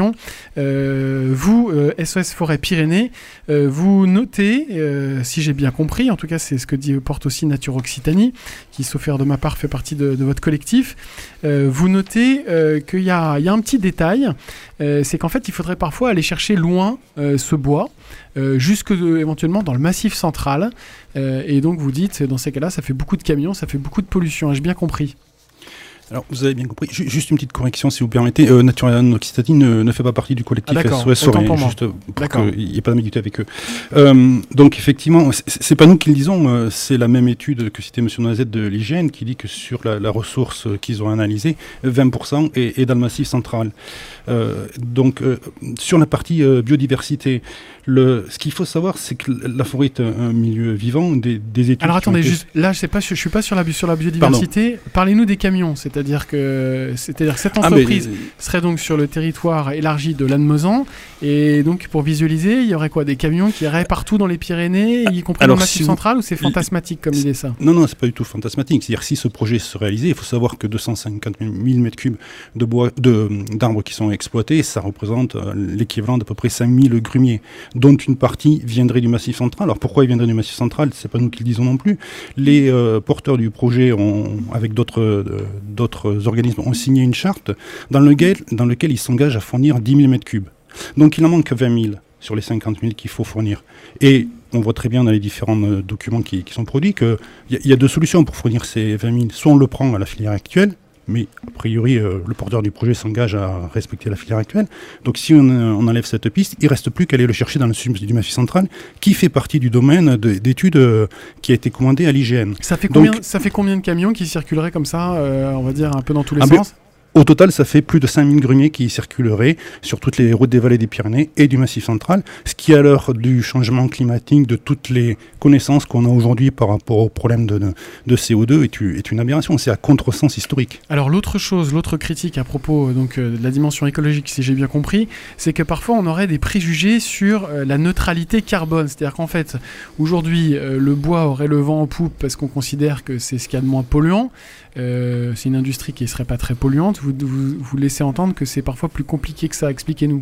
Euh, vous, euh, S O S Forêt Pyrénées, euh, vous notez, euh, si j'ai bien compris, en tout cas c'est ce que dit, porte aussi Nature Occitanie, qui, sauf erreur de ma part, fait partie de, de votre collectif, euh, vous notez euh, qu'il y a, il y a un petit détail, euh, c'est qu'en fait il faudrait parfois aller chercher loin euh, ce bois, euh, jusque de, éventuellement dans le Massif central, euh, et donc vous dites, dans ces cas-là, ça fait beaucoup de camions, ça fait beaucoup de pollution, ai-je bien compris ? Alors, vous avez bien compris. Juste une petite correction, si vous permettez. Euh, Nature Occitanie ne, ne fait pas partie du collectif ah, S O S Forêt, juste pour qu'il n'y ait pas d'ambiguïté avec eux. Euh, donc, effectivement, c'est, c'est pas nous qui le disons, euh, c'est la même étude que citait M. Noisette de l'I G N qui dit que sur la, la ressource qu'ils ont analysée, vingt pour cent est, est dans le Massif central. Euh, donc, euh, sur la partie euh, biodiversité, le, ce qu'il faut savoir, c'est que la forêt est un, un milieu vivant, des, des études... Alors attendez, été... juste, là je sais pas, je, je suis pas sur la, sur la biodiversité. Pardon. Parlez-nous des camions, c'est-à-dire que, c'est-à-dire que cette entreprise ah, mais... serait donc sur le territoire élargi de Lannemezan, et donc pour visualiser, il y aurait quoi, des camions qui iraient partout dans les Pyrénées, y compris Alors, dans le Massif si central, vous... ou c'est fantasmatique comme idée ça ? Non, non, c'est pas du tout fantasmatique. C'est-à-dire si ce projet se réalisait, il faut savoir que deux cent cinquante mille mètres cubes de bois, de, d'arbres qui sont exploités, ça représente l'équivalent d'à peu près cinq mille grumiers, dont une partie viendrait du Massif central. Alors pourquoi ils viendraient du Massif central ? C'est pas nous qui le disons non plus. Les euh, porteurs du projet, ont, avec d'autres, euh, d'autres organismes, ont signé une charte dans lequel, dans lequel ils s'engagent à fournir dix mille mètres cubes. Donc il en manque vingt mille sur les cinquante mille qu'il faut fournir. Et on voit très bien dans les différents euh, documents qui, qui sont produits qu'il y, y a deux solutions pour fournir ces vingt mille. Soit on le prend à la filière actuelle, mais a priori, euh, le porteur du projet s'engage à respecter la filière actuelle. Donc si on, on enlève cette piste, il ne reste plus qu'à aller le chercher dans le sud du Massif central, qui fait partie du domaine de, d'études euh, qui a été commandé à l'I G N. Ça fait, Donc, combien, ça fait combien de camions qui circuleraient comme ça, euh, on va dire, un peu dans tous les sens ? Au total, ça fait plus de cinq mille grumiers qui circuleraient sur toutes les routes des vallées des Pyrénées et du Massif central, ce qui, à l'heure du changement climatique, de toutes les connaissances qu'on a aujourd'hui par rapport au problème de, de, de C O deux, est, est une aberration. C'est à contresens historique. Alors l'autre chose, l'autre critique à propos donc, euh, de la dimension écologique, si j'ai bien compris, c'est que parfois on aurait des préjugés sur euh, la neutralité carbone. C'est-à-dire qu'en fait, aujourd'hui, euh, le bois aurait le vent en poupe parce qu'on considère que c'est ce qu'il y a de moins polluant. Euh, c'est une industrie qui ne serait pas très polluante. Vous, vous, vous laissez entendre que c'est parfois plus compliqué que ça. Expliquez-nous.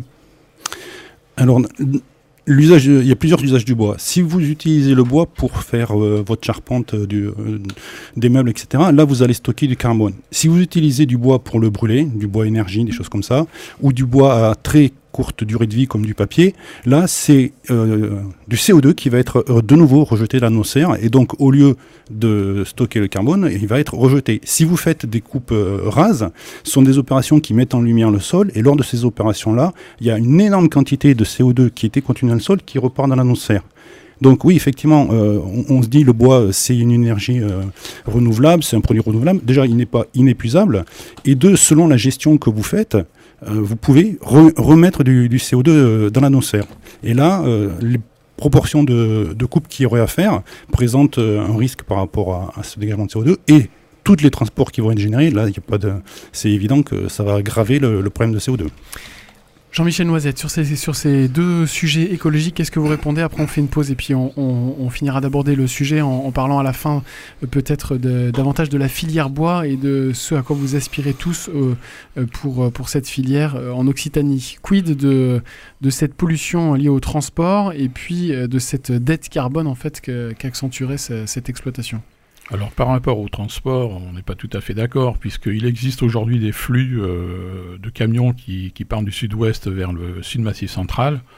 Alors, l'usage, il y a plusieurs usages du bois. Si vous utilisez le bois pour faire euh, votre charpente, euh, du, euh, des meubles, et cetera, là, vous allez stocker du carbone. Si vous utilisez du bois pour le brûler, du bois énergie, des choses comme ça, ou du bois à très courte durée de vie comme du papier, là c'est euh, du C O deux qui va être euh, de nouveau rejeté dans l'atmosphère, et donc au lieu de stocker le carbone, il va être rejeté. Si vous faites des coupes euh, rases, ce sont des opérations qui mettent en lumière le sol, et lors de ces opérations-là, il y a une énorme quantité de C O deux qui était contenue dans le sol qui repart dans l'atmosphère. Donc oui, effectivement, euh, on, on se dit le bois c'est une énergie euh, renouvelable, c'est un produit renouvelable. Déjà, il n'est pas inépuisable, et deux, selon la gestion que vous faites, Euh, vous pouvez re- remettre du, du C O deux euh, dans l'atmosphère. Et là, euh, les proportions de, de coupe qu'il y aurait à faire présentent euh, un risque par rapport à, à ce dégagement de C O deux. Et tous les transports qui vont être générés, là, y a pas de... c'est évident que ça va aggraver le, le problème de C O deux. Jean-Michel Noisette, sur ces, sur ces deux sujets écologiques, qu'est-ce que vous répondez ? Après, on fait une pause et puis on, on, on finira d'aborder le sujet en, en parlant à la fin euh, peut-être de, davantage de la filière bois et de ce à quoi vous aspirez tous euh, pour, pour cette filière euh, en Occitanie. Quid de, de cette pollution liée au transport et puis euh, de cette dette carbone en fait que, qu'accentuerait ce, cette exploitation ? Alors par rapport au transport, on n'est pas tout à fait d'accord, puisqu'il existe aujourd'hui des flux euh, de camions qui, qui partent du sud-ouest vers le sud-massif central.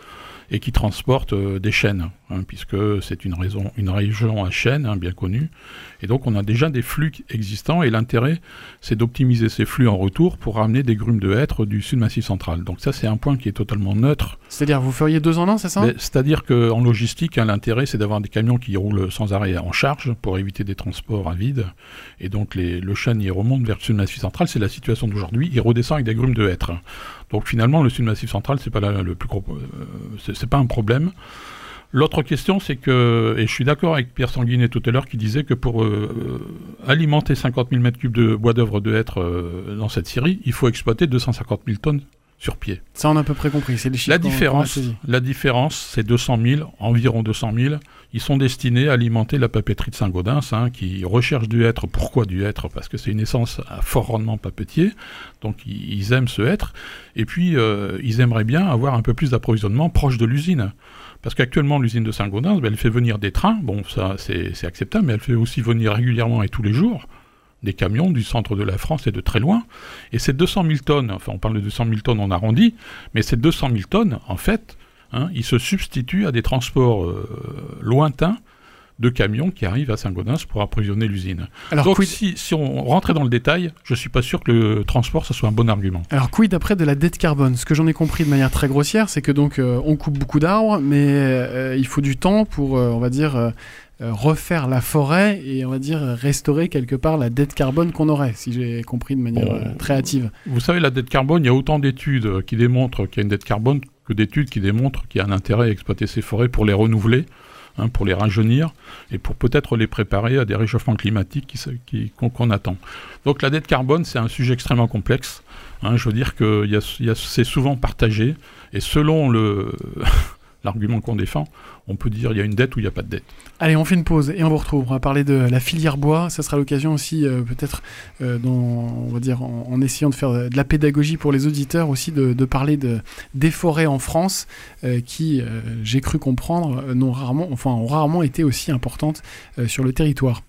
et qui transportent euh, des chênes, hein, puisque c'est une, raison, une région à chênes, hein, bien connue. Et donc on a déjà des flux existants, et l'intérêt, c'est d'optimiser ces flux en retour pour ramener des grumes de hêtres du Sud Massif Central. Donc ça, c'est un point qui est totalement neutre. C'est-à-dire, vous feriez deux en un, c'est ça? Mais, c'est-à-dire qu'en logistique, hein, l'intérêt, c'est d'avoir des camions qui roulent sans arrêt en charge pour éviter des transports à vide. Et donc les, le chêne, il remonte vers le Sud Massif Central, c'est la situation d'aujourd'hui, il redescend avec des grumes de hêtres. Donc finalement, le Sud Massif Central, c'est pas la, le plus gros, euh, c'est, c'est pas un problème. L'autre question, c'est que, et je suis d'accord avec Pierre Sanguinet tout à l'heure, qui disait que pour euh, alimenter cinquante mille mètres cubes de bois d'œuvre de hêtres euh, dans cette scierie, il faut exploiter deux cent cinquante mille tonnes sur pied. Ça, on a à peu près compris. C'est les chiffres la qu'on, différence, qu'on a saisis. La différence, c'est deux cent mille, environ deux cent mille. Ils sont destinés à alimenter la papeterie de Saint-Gaudens, hein, qui recherche du hêtre. Pourquoi du hêtre? Parce que c'est une essence à fort rendement papetier. Donc, ils, ils aiment ce hêtre. Et puis, euh, ils aimeraient bien avoir un peu plus d'approvisionnement proche de l'usine. Parce qu'actuellement, l'usine de Saint-Gaudens, ben, elle fait venir des trains. Bon, ça, c'est, c'est acceptable, mais elle fait aussi venir régulièrement et tous les jours des camions du centre de la France et de très loin. Et ces deux cent mille tonnes, enfin on parle de deux cent mille tonnes, on arrondit, mais ces deux cent mille tonnes, en fait, hein, ils se substituent à des transports euh, lointains de camions qui arrivent à Saint-Gaudens pour approvisionner l'usine. Alors, donc quid... si, si on rentrait dans le détail, je ne suis pas sûr que le transport, ça soit un bon argument. Alors quid après de la dette carbone? Ce que j'en ai compris de manière très grossière, c'est que donc euh, on coupe beaucoup d'arbres, mais euh, il faut du temps pour, euh, on va dire... Euh, Euh, refaire la forêt et on va dire restaurer quelque part la dette carbone qu'on aurait, si j'ai compris de manière euh, très hâtive. Vous savez, la dette carbone, il y a autant d'études qui démontrent qu'il y a une dette carbone que d'études qui démontrent qu'il y a un intérêt à exploiter ces forêts pour les renouveler, hein, pour les rajeunir et pour peut-être les préparer à des réchauffements climatiques qui, qui, qu'on, qu'on attend. Donc la dette carbone, c'est un sujet extrêmement complexe. Hein, je veux dire que y a, y a, c'est souvent partagé et selon le... l'argument qu'on défend, on peut dire il y a une dette ou il n'y a pas de dette. Allez, on fait une pause et on vous retrouve. On va parler de la filière bois. Ça sera l'occasion aussi, euh, peut-être, euh, dans, on va dire, en, en essayant de faire de la pédagogie pour les auditeurs aussi, de, de parler de, des forêts en France euh, qui, euh, j'ai cru comprendre, euh, n'ont rarement, enfin, ont rarement été aussi importantes euh, sur le territoire.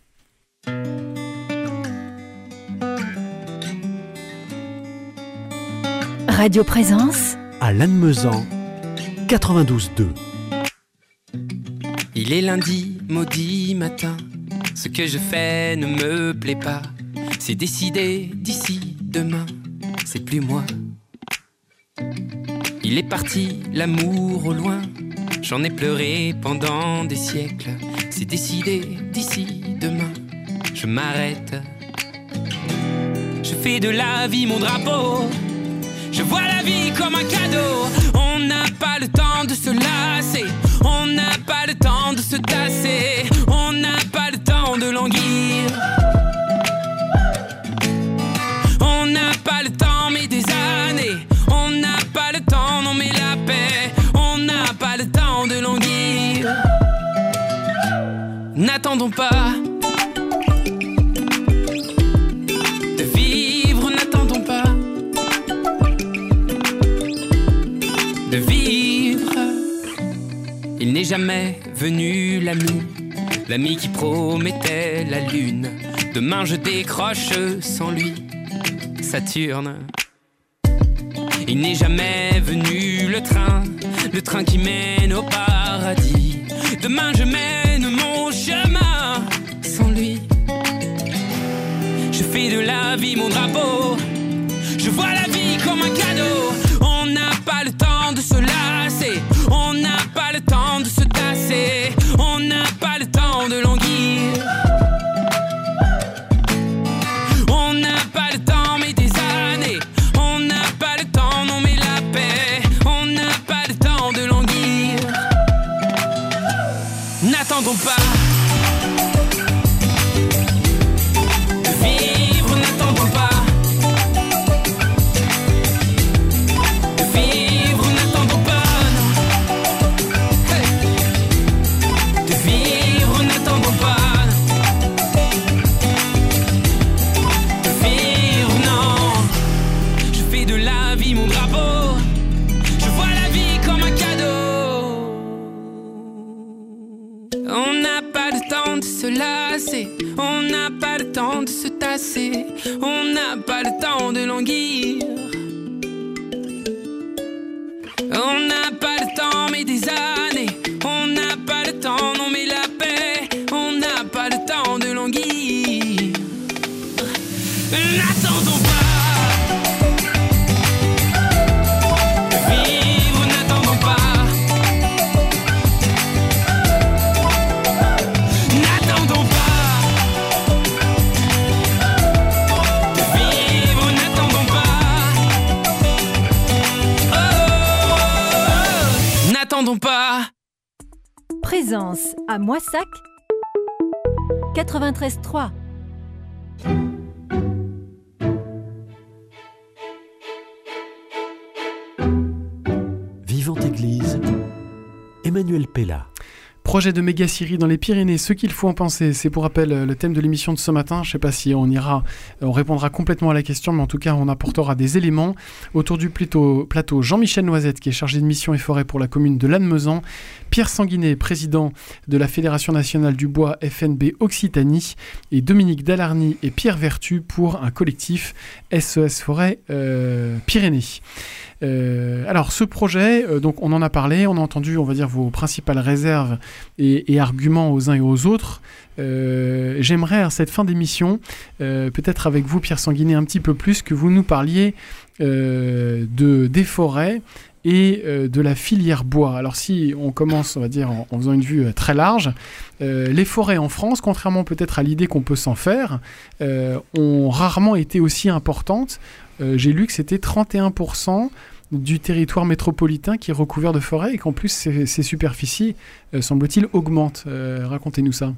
Radio Présence à Lannemezan quatre-vingt-douze deux. Il est lundi, maudit matin. Ce que je fais ne me plaît pas. C'est décidé d'ici demain. C'est plus moi. Il est parti, l'amour au loin. J'en ai pleuré pendant des siècles. C'est décidé d'ici demain. Je m'arrête. Je fais de la vie mon drapeau. Je vois la vie comme un cadeau. On n'a pas le temps de se lasser. On n'a pas le temps de se tasser. On n'a pas le temps de languir. On n'a pas le temps mais des années. On n'a pas le temps, non mais la paix. On n'a pas le temps de languir. N'attendons pas de vivre, n'attendons pas de vivre. Il n'est jamais venu l'ami, l'ami qui promettait la lune. Demain je décroche sans lui Saturne. Il n'est jamais venu le train, le train qui mène au paradis. Demain je mène mon chemin sans lui. Je fais de la vie mon drapeau. Je vois la vie comme un cadeau. On n'a pas le temps de se lasser. On n'a pas le temps de se tasser. On n'a pas le temps de languir. On n'a pas le temps mais des années. On n'a pas le temps, non mais la paix. On n'a pas le temps de languir. N'attendons pas de vivre, n'attendons pas de vivre, n'attendons pas non. Hey. De vivre, n'attendons pas de vivre, non. Je fais de la vie mon drapeau. Je vois la vie comme un cadeau. On n'a pas le temps de se lasser. On n'a pas le temps de se tasser. On n'a pas le temps de languir. On n'a pas le temps mais des années. On n'a pas le temps, non mais la paix. On n'a pas le temps de languir. N'attendons pas. Vivre, n'attendons pas. N'attendons pas. De vivre, n'attendons pas. Oh, n'attendons pas. Présence à Moissac quatre-vingt-treize trois. Vivante Église, Emmanuel Pella. Projet de méga Syrie dans les Pyrénées, ce qu'il faut en penser, c'est pour rappel le thème de l'émission de ce matin. Je ne sais pas si on ira, on répondra complètement à la question, mais en tout cas on apportera des éléments. Autour du plateau, plateau Jean-Michel Noisette, qui est chargé de mission et forêt pour la commune de Lannemezan, Pierre Sanguinet, président de la Fédération nationale du bois F N B Occitanie, et Dominique Dallarny et Pierre Vertu pour un collectif S E S Forêt euh, Pyrénées. Euh, alors ce projet, euh, donc on en a parlé, on a entendu, on va dire, vos principales réserves et, et arguments aux uns et aux autres. Euh, j'aimerais à cette fin d'émission, euh, peut-être avec vous Pierre Sanguinet un petit peu plus, que vous nous parliez euh, de, des forêts et euh, de la filière bois. Alors si on commence, on va dire, en, en faisant une vue euh, très large, euh, les forêts en France, contrairement peut-être à l'idée qu'on peut s'en faire, euh, ont rarement été aussi importantes. Euh, j'ai lu que c'était trente et un pour cent du territoire métropolitain qui est recouvert de forêts et qu'en plus ces, ces superficies, euh, semble-t-il, augmentent. Euh, racontez-nous ça.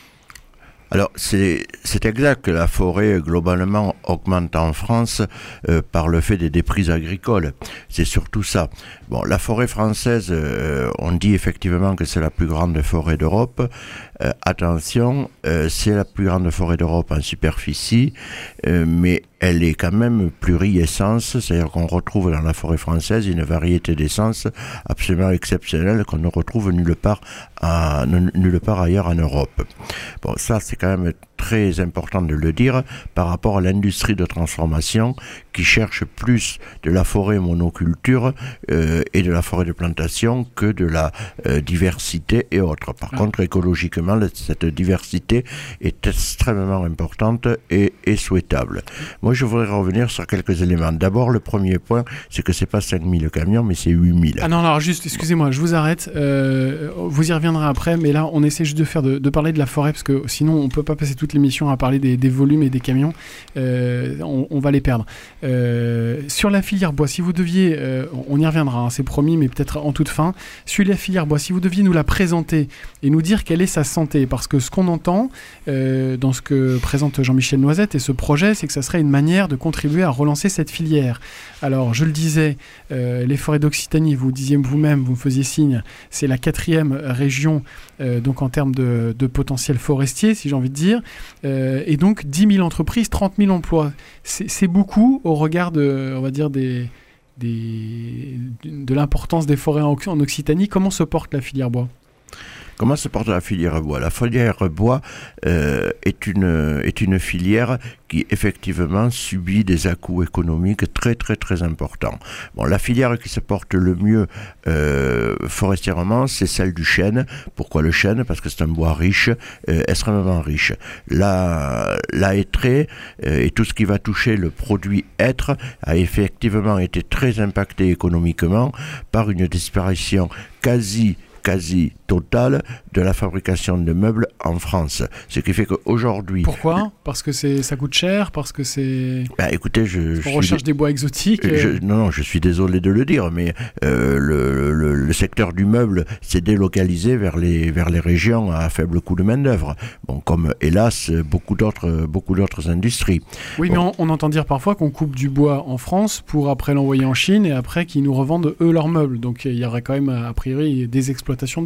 Alors, c'est, c'est exact que la forêt, globalement, augmente en France euh, par le fait des déprises agricoles. C'est surtout ça. Bon, la forêt française, euh, on dit effectivement que c'est la plus grande forêt d'Europe. Euh, attention, euh, c'est la plus grande forêt d'Europe en superficie, euh, mais elle est quand même pluriessence, c'est-à-dire qu'on retrouve dans la forêt française une variété d'essences absolument exceptionnelle qu'on ne retrouve nulle part, à, nulle part ailleurs en Europe. Bon, ça c'est quand même très important de le dire par rapport à l'industrie de transformation qui cherche plus de la forêt monoculture euh, et de la forêt de plantation que de la euh, diversité et autres. Par ah. contre, écologiquement, cette diversité est extrêmement importante et, et souhaitable. Moi, je voudrais revenir sur quelques éléments. D'abord, le premier point, c'est que c'est pas cinq mille camions, mais c'est huit mille. Ah non, alors juste, excusez-moi, je vous arrête. Euh, vous y reviendrez après, mais là, on essaie juste de faire de, de parler de la forêt, parce que sinon, on peut pas passer toute l'émission à parler des, des volumes et des camions. Euh, on, on va les perdre. Euh, sur la filière bois, si vous deviez, euh, on y reviendra, hein, c'est promis, mais peut-être en toute fin. Sur la filière bois, si vous deviez nous la présenter et nous dire quelle est sa santé, parce que ce qu'on entend euh, dans ce que présente Jean-Michel Noisette et ce projet, c'est que ça serait une manière de contribuer à relancer cette filière. Alors, je le disais, euh, les forêts d'Occitanie, vous disiez vous-même, vous me faisiez signe, c'est la quatrième région, euh, donc en termes de, de potentiel forestier, si j'ai envie de dire, euh, et donc dix mille entreprises, trente mille emplois. C'est, c'est beaucoup au regard de, on va dire, des, des, de l'importance des forêts en, en Occitanie. Comment se porte la filière bois ? Comment se porte la filière bois ? La filière bois euh, est, une, est une filière qui effectivement subit des à-coups économiques très très très importants. Bon, la filière qui se porte le mieux euh, forestièrement, c'est celle du chêne. Pourquoi le chêne ? Parce que c'est un bois riche, euh, extrêmement riche. La, la hêtraie euh, et tout ce qui va toucher le produit hêtre a effectivement été très impacté économiquement par une disparition quasi quasi totale de la fabrication de meubles en France. Ce qui fait qu'aujourd'hui... Pourquoi ? Parce que c'est, ça coûte cher ? Parce que c'est... Bah, écoutez, je... On je recherche dé... des bois exotiques et... je... Non, non, je suis désolé de le dire, mais euh, le, le, le secteur du meuble s'est délocalisé vers les, vers les régions à faible coût de main-d'œuvre. Bon, comme, hélas, beaucoup d'autres, beaucoup d'autres industries. Oui, bon. Mais on, on entend dire parfois qu'on coupe du bois en France pour après l'envoyer en Chine et après qu'ils nous revendent, eux, leurs meubles. Donc, il y aurait quand même, a priori, des exploitations de bois.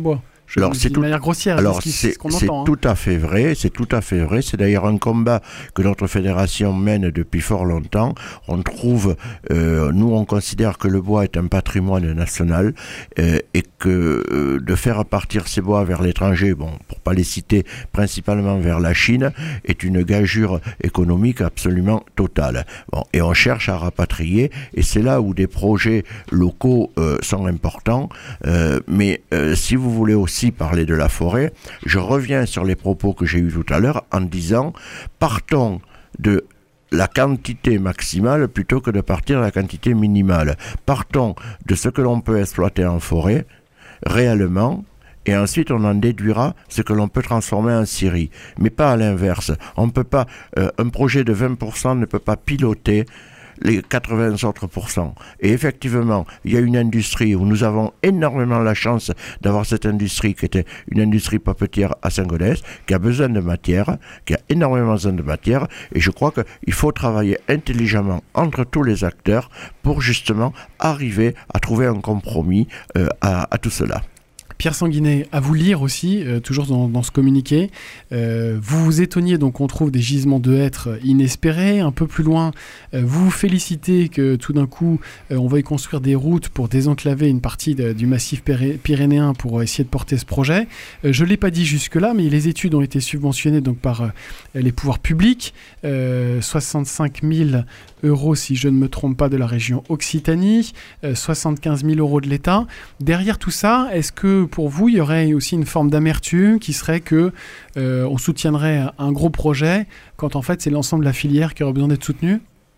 Je alors, le c'est dis tout, de manière grossière. alors c'est, ce, c'est, ce qu'on c'est entend, hein. tout à fait vrai, c'est tout à fait vrai. C'est d'ailleurs un combat que notre fédération mène depuis fort longtemps. On trouve, euh, nous on considère que le bois est un patrimoine national euh, et que euh, de faire partir ces bois vers l'étranger, bon, pour pas les citer, principalement vers la Chine, est une gageure économique absolument totale. Bon, et on cherche à rapatrier, et c'est là où des projets locaux euh, sont importants. Euh, mais euh, si vous voulez aussi parler de la forêt, je reviens sur les propos que j'ai eus tout à l'heure en disant, partons de la quantité maximale plutôt que de partir de la quantité minimale. Partons de ce que l'on peut exploiter en forêt, réellement, et ensuite on en déduira ce que l'on peut transformer en scierie. Mais pas à l'inverse. On peut pas, euh, un projet de vingt pour cent ne peut pas piloter les quatre-vingts autres pourcents. Et effectivement, il y a une industrie où nous avons énormément la chance d'avoir cette industrie qui était une industrie papetière à Saint-Gaudens, qui a besoin de matière, qui a énormément besoin de matière, et je crois qu'il faut travailler intelligemment entre tous les acteurs pour justement arriver à trouver un compromis euh, à, à tout cela. Pierre Sanguinet, à vous lire aussi, euh, toujours dans, dans ce communiqué, euh, vous vous étonniez, donc on trouve des gisements de hêtres inespérés. Un peu plus loin, euh, vous vous félicitez que tout d'un coup, euh, on va y construire des routes pour désenclaver une partie de, du massif pyré- pyrénéen pour essayer de porter ce projet. Euh, je ne l'ai pas dit jusque-là, mais les études ont été subventionnées donc, par euh, les pouvoirs publics, euh, soixante-cinq mille euros, si je ne me trompe pas, de la région Occitanie, euh, soixante-quinze mille euros de l'État. Derrière tout ça, est-ce que pour vous, il y aurait aussi une forme d'amertume qui serait que euh, on soutiendrait un gros projet quand en fait c'est l'ensemble de la filière qui aurait besoin d'être soutenue ?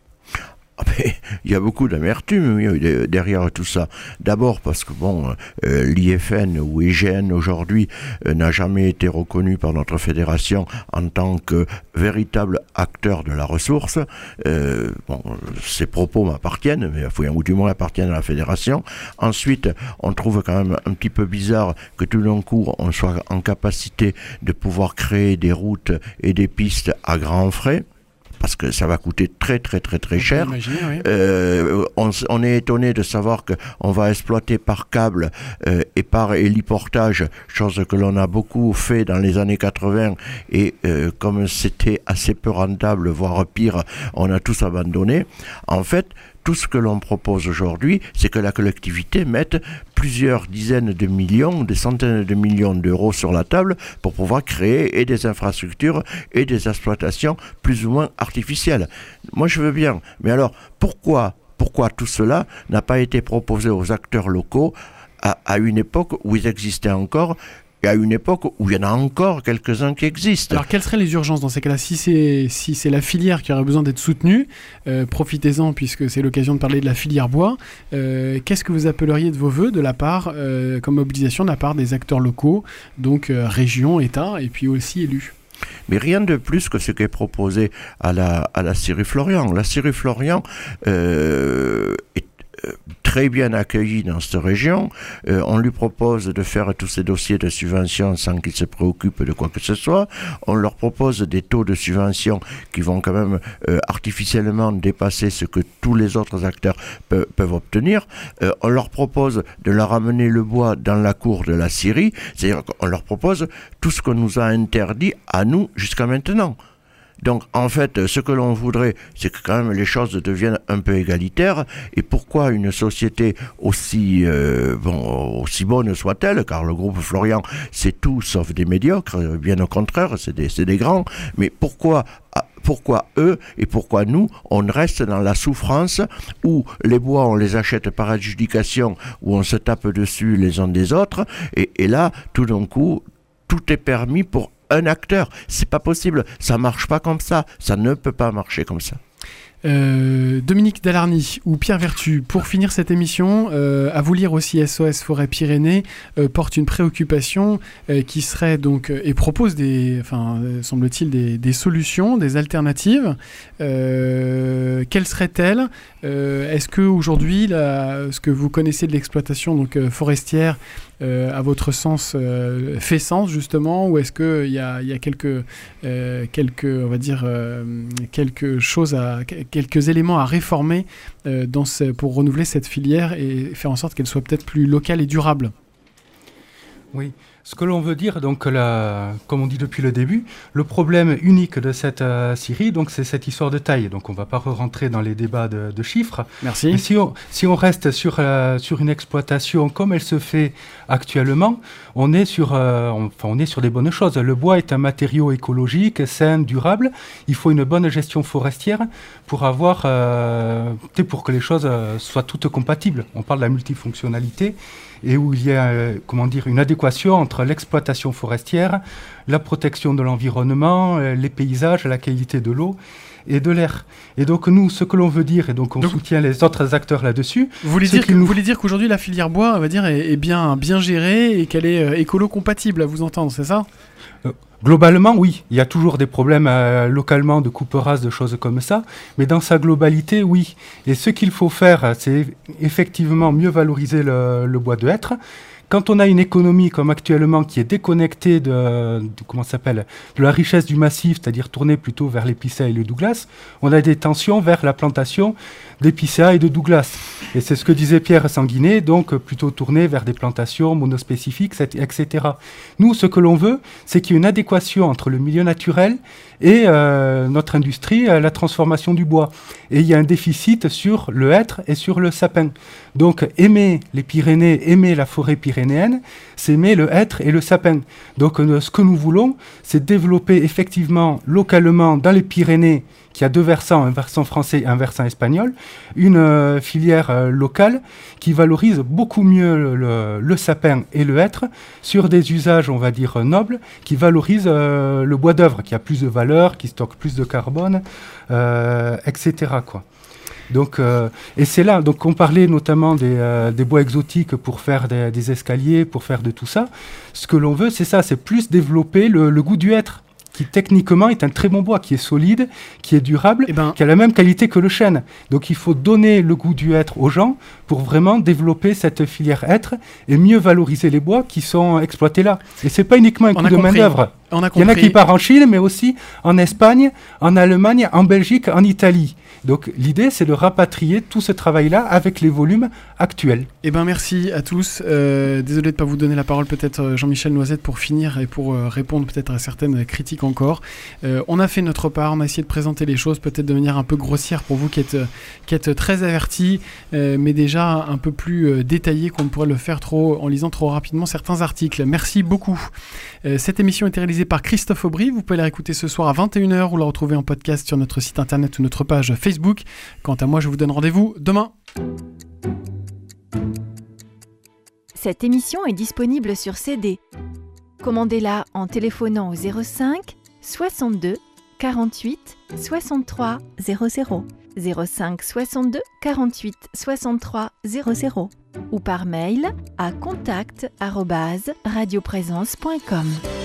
Ah ben, il y a beaucoup d'amertume oui, derrière tout ça. D'abord parce que bon, euh, l'I F N ou I G N aujourd'hui euh, n'a jamais été reconnu par notre fédération en tant que véritable acteur de la ressource. Euh, bon, ces propos m'appartiennent, mais enfin, ou du moins appartiennent à la fédération. Ensuite, on trouve quand même un petit peu bizarre que tout d'un coup on soit en capacité de pouvoir créer des routes et des pistes à grands frais, parce que ça va coûter très très très très cher. Oui. Euh, on, on est étonné de savoir qu'on va exploiter par câble euh, et par héliportage, chose que l'on a beaucoup fait dans les années quatre-vingts, et euh, comme c'était assez peu rentable, voire pire, on a tous abandonné. En fait, tout ce que l'on propose aujourd'hui, c'est que la collectivité mette plusieurs dizaines de millions, des centaines de millions d'euros sur la table pour pouvoir créer et des infrastructures et des exploitations plus ou moins artificielles. Moi, je veux bien. Mais alors, pourquoi, pourquoi tout cela n'a pas été proposé aux acteurs locaux à, à une époque où ils existaient encore, et à une époque où il y en a encore quelques-uns qui existent. Alors, quelles seraient les urgences dans ces cas-là ? Si c'est, si c'est la filière qui aurait besoin d'être soutenue, euh, profitez-en puisque c'est l'occasion de parler de la filière bois. Euh, qu'est-ce que vous appelleriez de vos voeux de la part, euh, comme mobilisation de la part des acteurs locaux, donc euh, région, État, et puis aussi élus ? Mais rien de plus que ce qui est proposé à la, à la Scierie Florian. La Scierie Florian euh, est très bien accueilli dans cette région. Euh, on lui propose de faire tous ces dossiers de subvention sans qu'il se préoccupe de quoi que ce soit. On leur propose des taux de subvention qui vont quand même euh, artificiellement dépasser ce que tous les autres acteurs pe- peuvent obtenir. Euh, on leur propose de leur amener le bois dans la cour de la Scierie, c'est-à-dire qu'on leur propose tout ce qu'on nous a interdit à nous jusqu'à maintenant. Donc, en fait, ce que l'on voudrait, c'est que quand même les choses deviennent un peu égalitaires. Et pourquoi une société aussi, euh, bon, aussi bonne soit-elle, car le groupe Florian, c'est tout sauf des médiocres, bien au contraire, c'est des, c'est des grands. Mais pourquoi, pourquoi eux et pourquoi nous, on reste dans la souffrance où les bois, on les achète par adjudication, où on se tape dessus les uns des autres, et, et là, tout d'un coup, tout est permis pour un acteur. C'est pas possible, ça marche pas comme ça, ça ne peut pas marcher comme ça. Euh, Dominique Dalarny ou Pierre Vertu, pour finir cette émission, euh, à vous lire aussi S O S Forêt Pyrénées euh, porte une préoccupation euh, qui serait donc euh, et propose des, enfin euh, semble-t-il des, des solutions, des alternatives. Euh, quelles seraient-elles ? euh, Est-ce que aujourd'hui, la, ce que vous connaissez de l'exploitation donc euh, forestière, euh, à votre sens, euh, fait sens justement, ou est-ce que il y a, y a quelques, euh, quelques, on va dire, euh, quelque chose à quelques éléments à réformer euh, dans ce, pour renouveler cette filière et faire en sorte qu'elle soit peut-être plus locale et durable. Oui, Ce que l'on veut dire, donc, la, comme on dit depuis le début, le problème unique de cette euh, scierie, donc, c'est cette histoire de taille. Donc, on ne va pas rentrer dans les débats de, de chiffres. Merci. Mais si on, si on reste sur, euh, sur une exploitation comme elle se fait actuellement, on est, sur, euh, on, enfin, on est sur des bonnes choses. Le bois est un matériau écologique, sain, durable. Il faut une bonne gestion forestière pour, avoir, euh, pour que les choses euh, soient toutes compatibles. On parle de la multifonctionnalité, et où il y a euh, comment dire, une adéquation entre l'exploitation forestière, la protection de l'environnement, euh, les paysages, la qualité de l'eau et de l'air. Et donc nous, ce que l'on veut dire, et donc on donc, soutient les autres acteurs là-dessus... Vous voulez dire, que, nous... vous voulez dire qu'aujourd'hui la filière bois, on va dire, est, est bien, bien gérée et qu'elle est euh, écolo-compatible, à vous entendre, c'est ça ? euh, Globalement, oui. Il y a toujours des problèmes euh, localement de coupe rase, de choses comme ça. Mais dans sa globalité, oui. Et ce qu'il faut faire, c'est effectivement mieux valoriser le, le bois de hêtre. Quand on a une économie comme actuellement qui est déconnectée de, de, comment ça s'appelle, de la richesse du massif, c'est-à-dire tournée plutôt vers l'épicéa et le Douglas, on a des tensions vers la plantation d'épicéa et de Douglas. Et c'est ce que disait Pierre Sanguinet, donc plutôt tourné vers des plantations monospécifiques, et cetera. Nous, ce que l'on veut, c'est qu'il y ait une adéquation entre le milieu naturel et euh, notre industrie, euh, la transformation du bois. Et il y a un déficit sur le hêtre et sur le sapin. Donc aimer les Pyrénées, aimer la forêt pyrénéenne, c'est aimer le hêtre et le sapin. Donc euh, ce que nous voulons, c'est développer effectivement localement dans les Pyrénées, qui a deux versants, un versant français et un versant espagnol, une euh, filière euh, locale qui valorise beaucoup mieux le, le, le sapin et le hêtre sur des usages, on va dire, nobles, qui valorisent euh, le bois d'œuvre, qui a plus de valeur, qui stocke plus de carbone, euh, et cetera, quoi. Donc, euh, et c'est là, donc on parlait notamment des, euh, des bois exotiques pour faire des, des escaliers, pour faire de tout ça. Ce que l'on veut, c'est ça, c'est plus développer le, le goût du hêtre, qui techniquement est un très bon bois, qui est solide, qui est durable, eh ben, qui a la même qualité que le chêne. Donc il faut donner le goût du hêtre aux gens pour vraiment développer cette filière hêtre et mieux valoriser les bois qui sont exploités là. Et c'est pas uniquement un coup de main-d'œuvre. Il y en a qui partent en Chine, mais aussi en Espagne, en Allemagne, en Belgique, en Italie. Donc l'idée, c'est de rapatrier tout ce travail-là avec les volumes actuels. Eh bien, merci à tous. Euh, désolé de ne pas vous donner la parole, peut-être Jean-Michel Noisette, pour finir et pour euh, répondre peut-être à certaines critiques encore. Euh, on a fait notre part, on a essayé de présenter les choses peut-être de manière un peu grossière pour vous qui êtes, qui êtes très avertis, euh, mais déjà un peu plus euh, détaillé qu'on ne pourrait le faire trop, en lisant trop rapidement certains articles. Merci beaucoup. Euh, cette émission a été réalisée par Christophe Aubry. Vous pouvez la réécouter ce soir à vingt et une heures ou la retrouver en podcast sur notre site internet ou notre page Facebook. Quant à moi, je vous donne rendez-vous demain. Cette émission est disponible sur C D. Commandez-la en téléphonant au zéro cinq soixante-deux quarante-huit soixante-trois zéro zéro zéro cinq soixante-deux quarante-huit soixante-trois zéro zéro ou par mail à contact arobase radioprésence point com.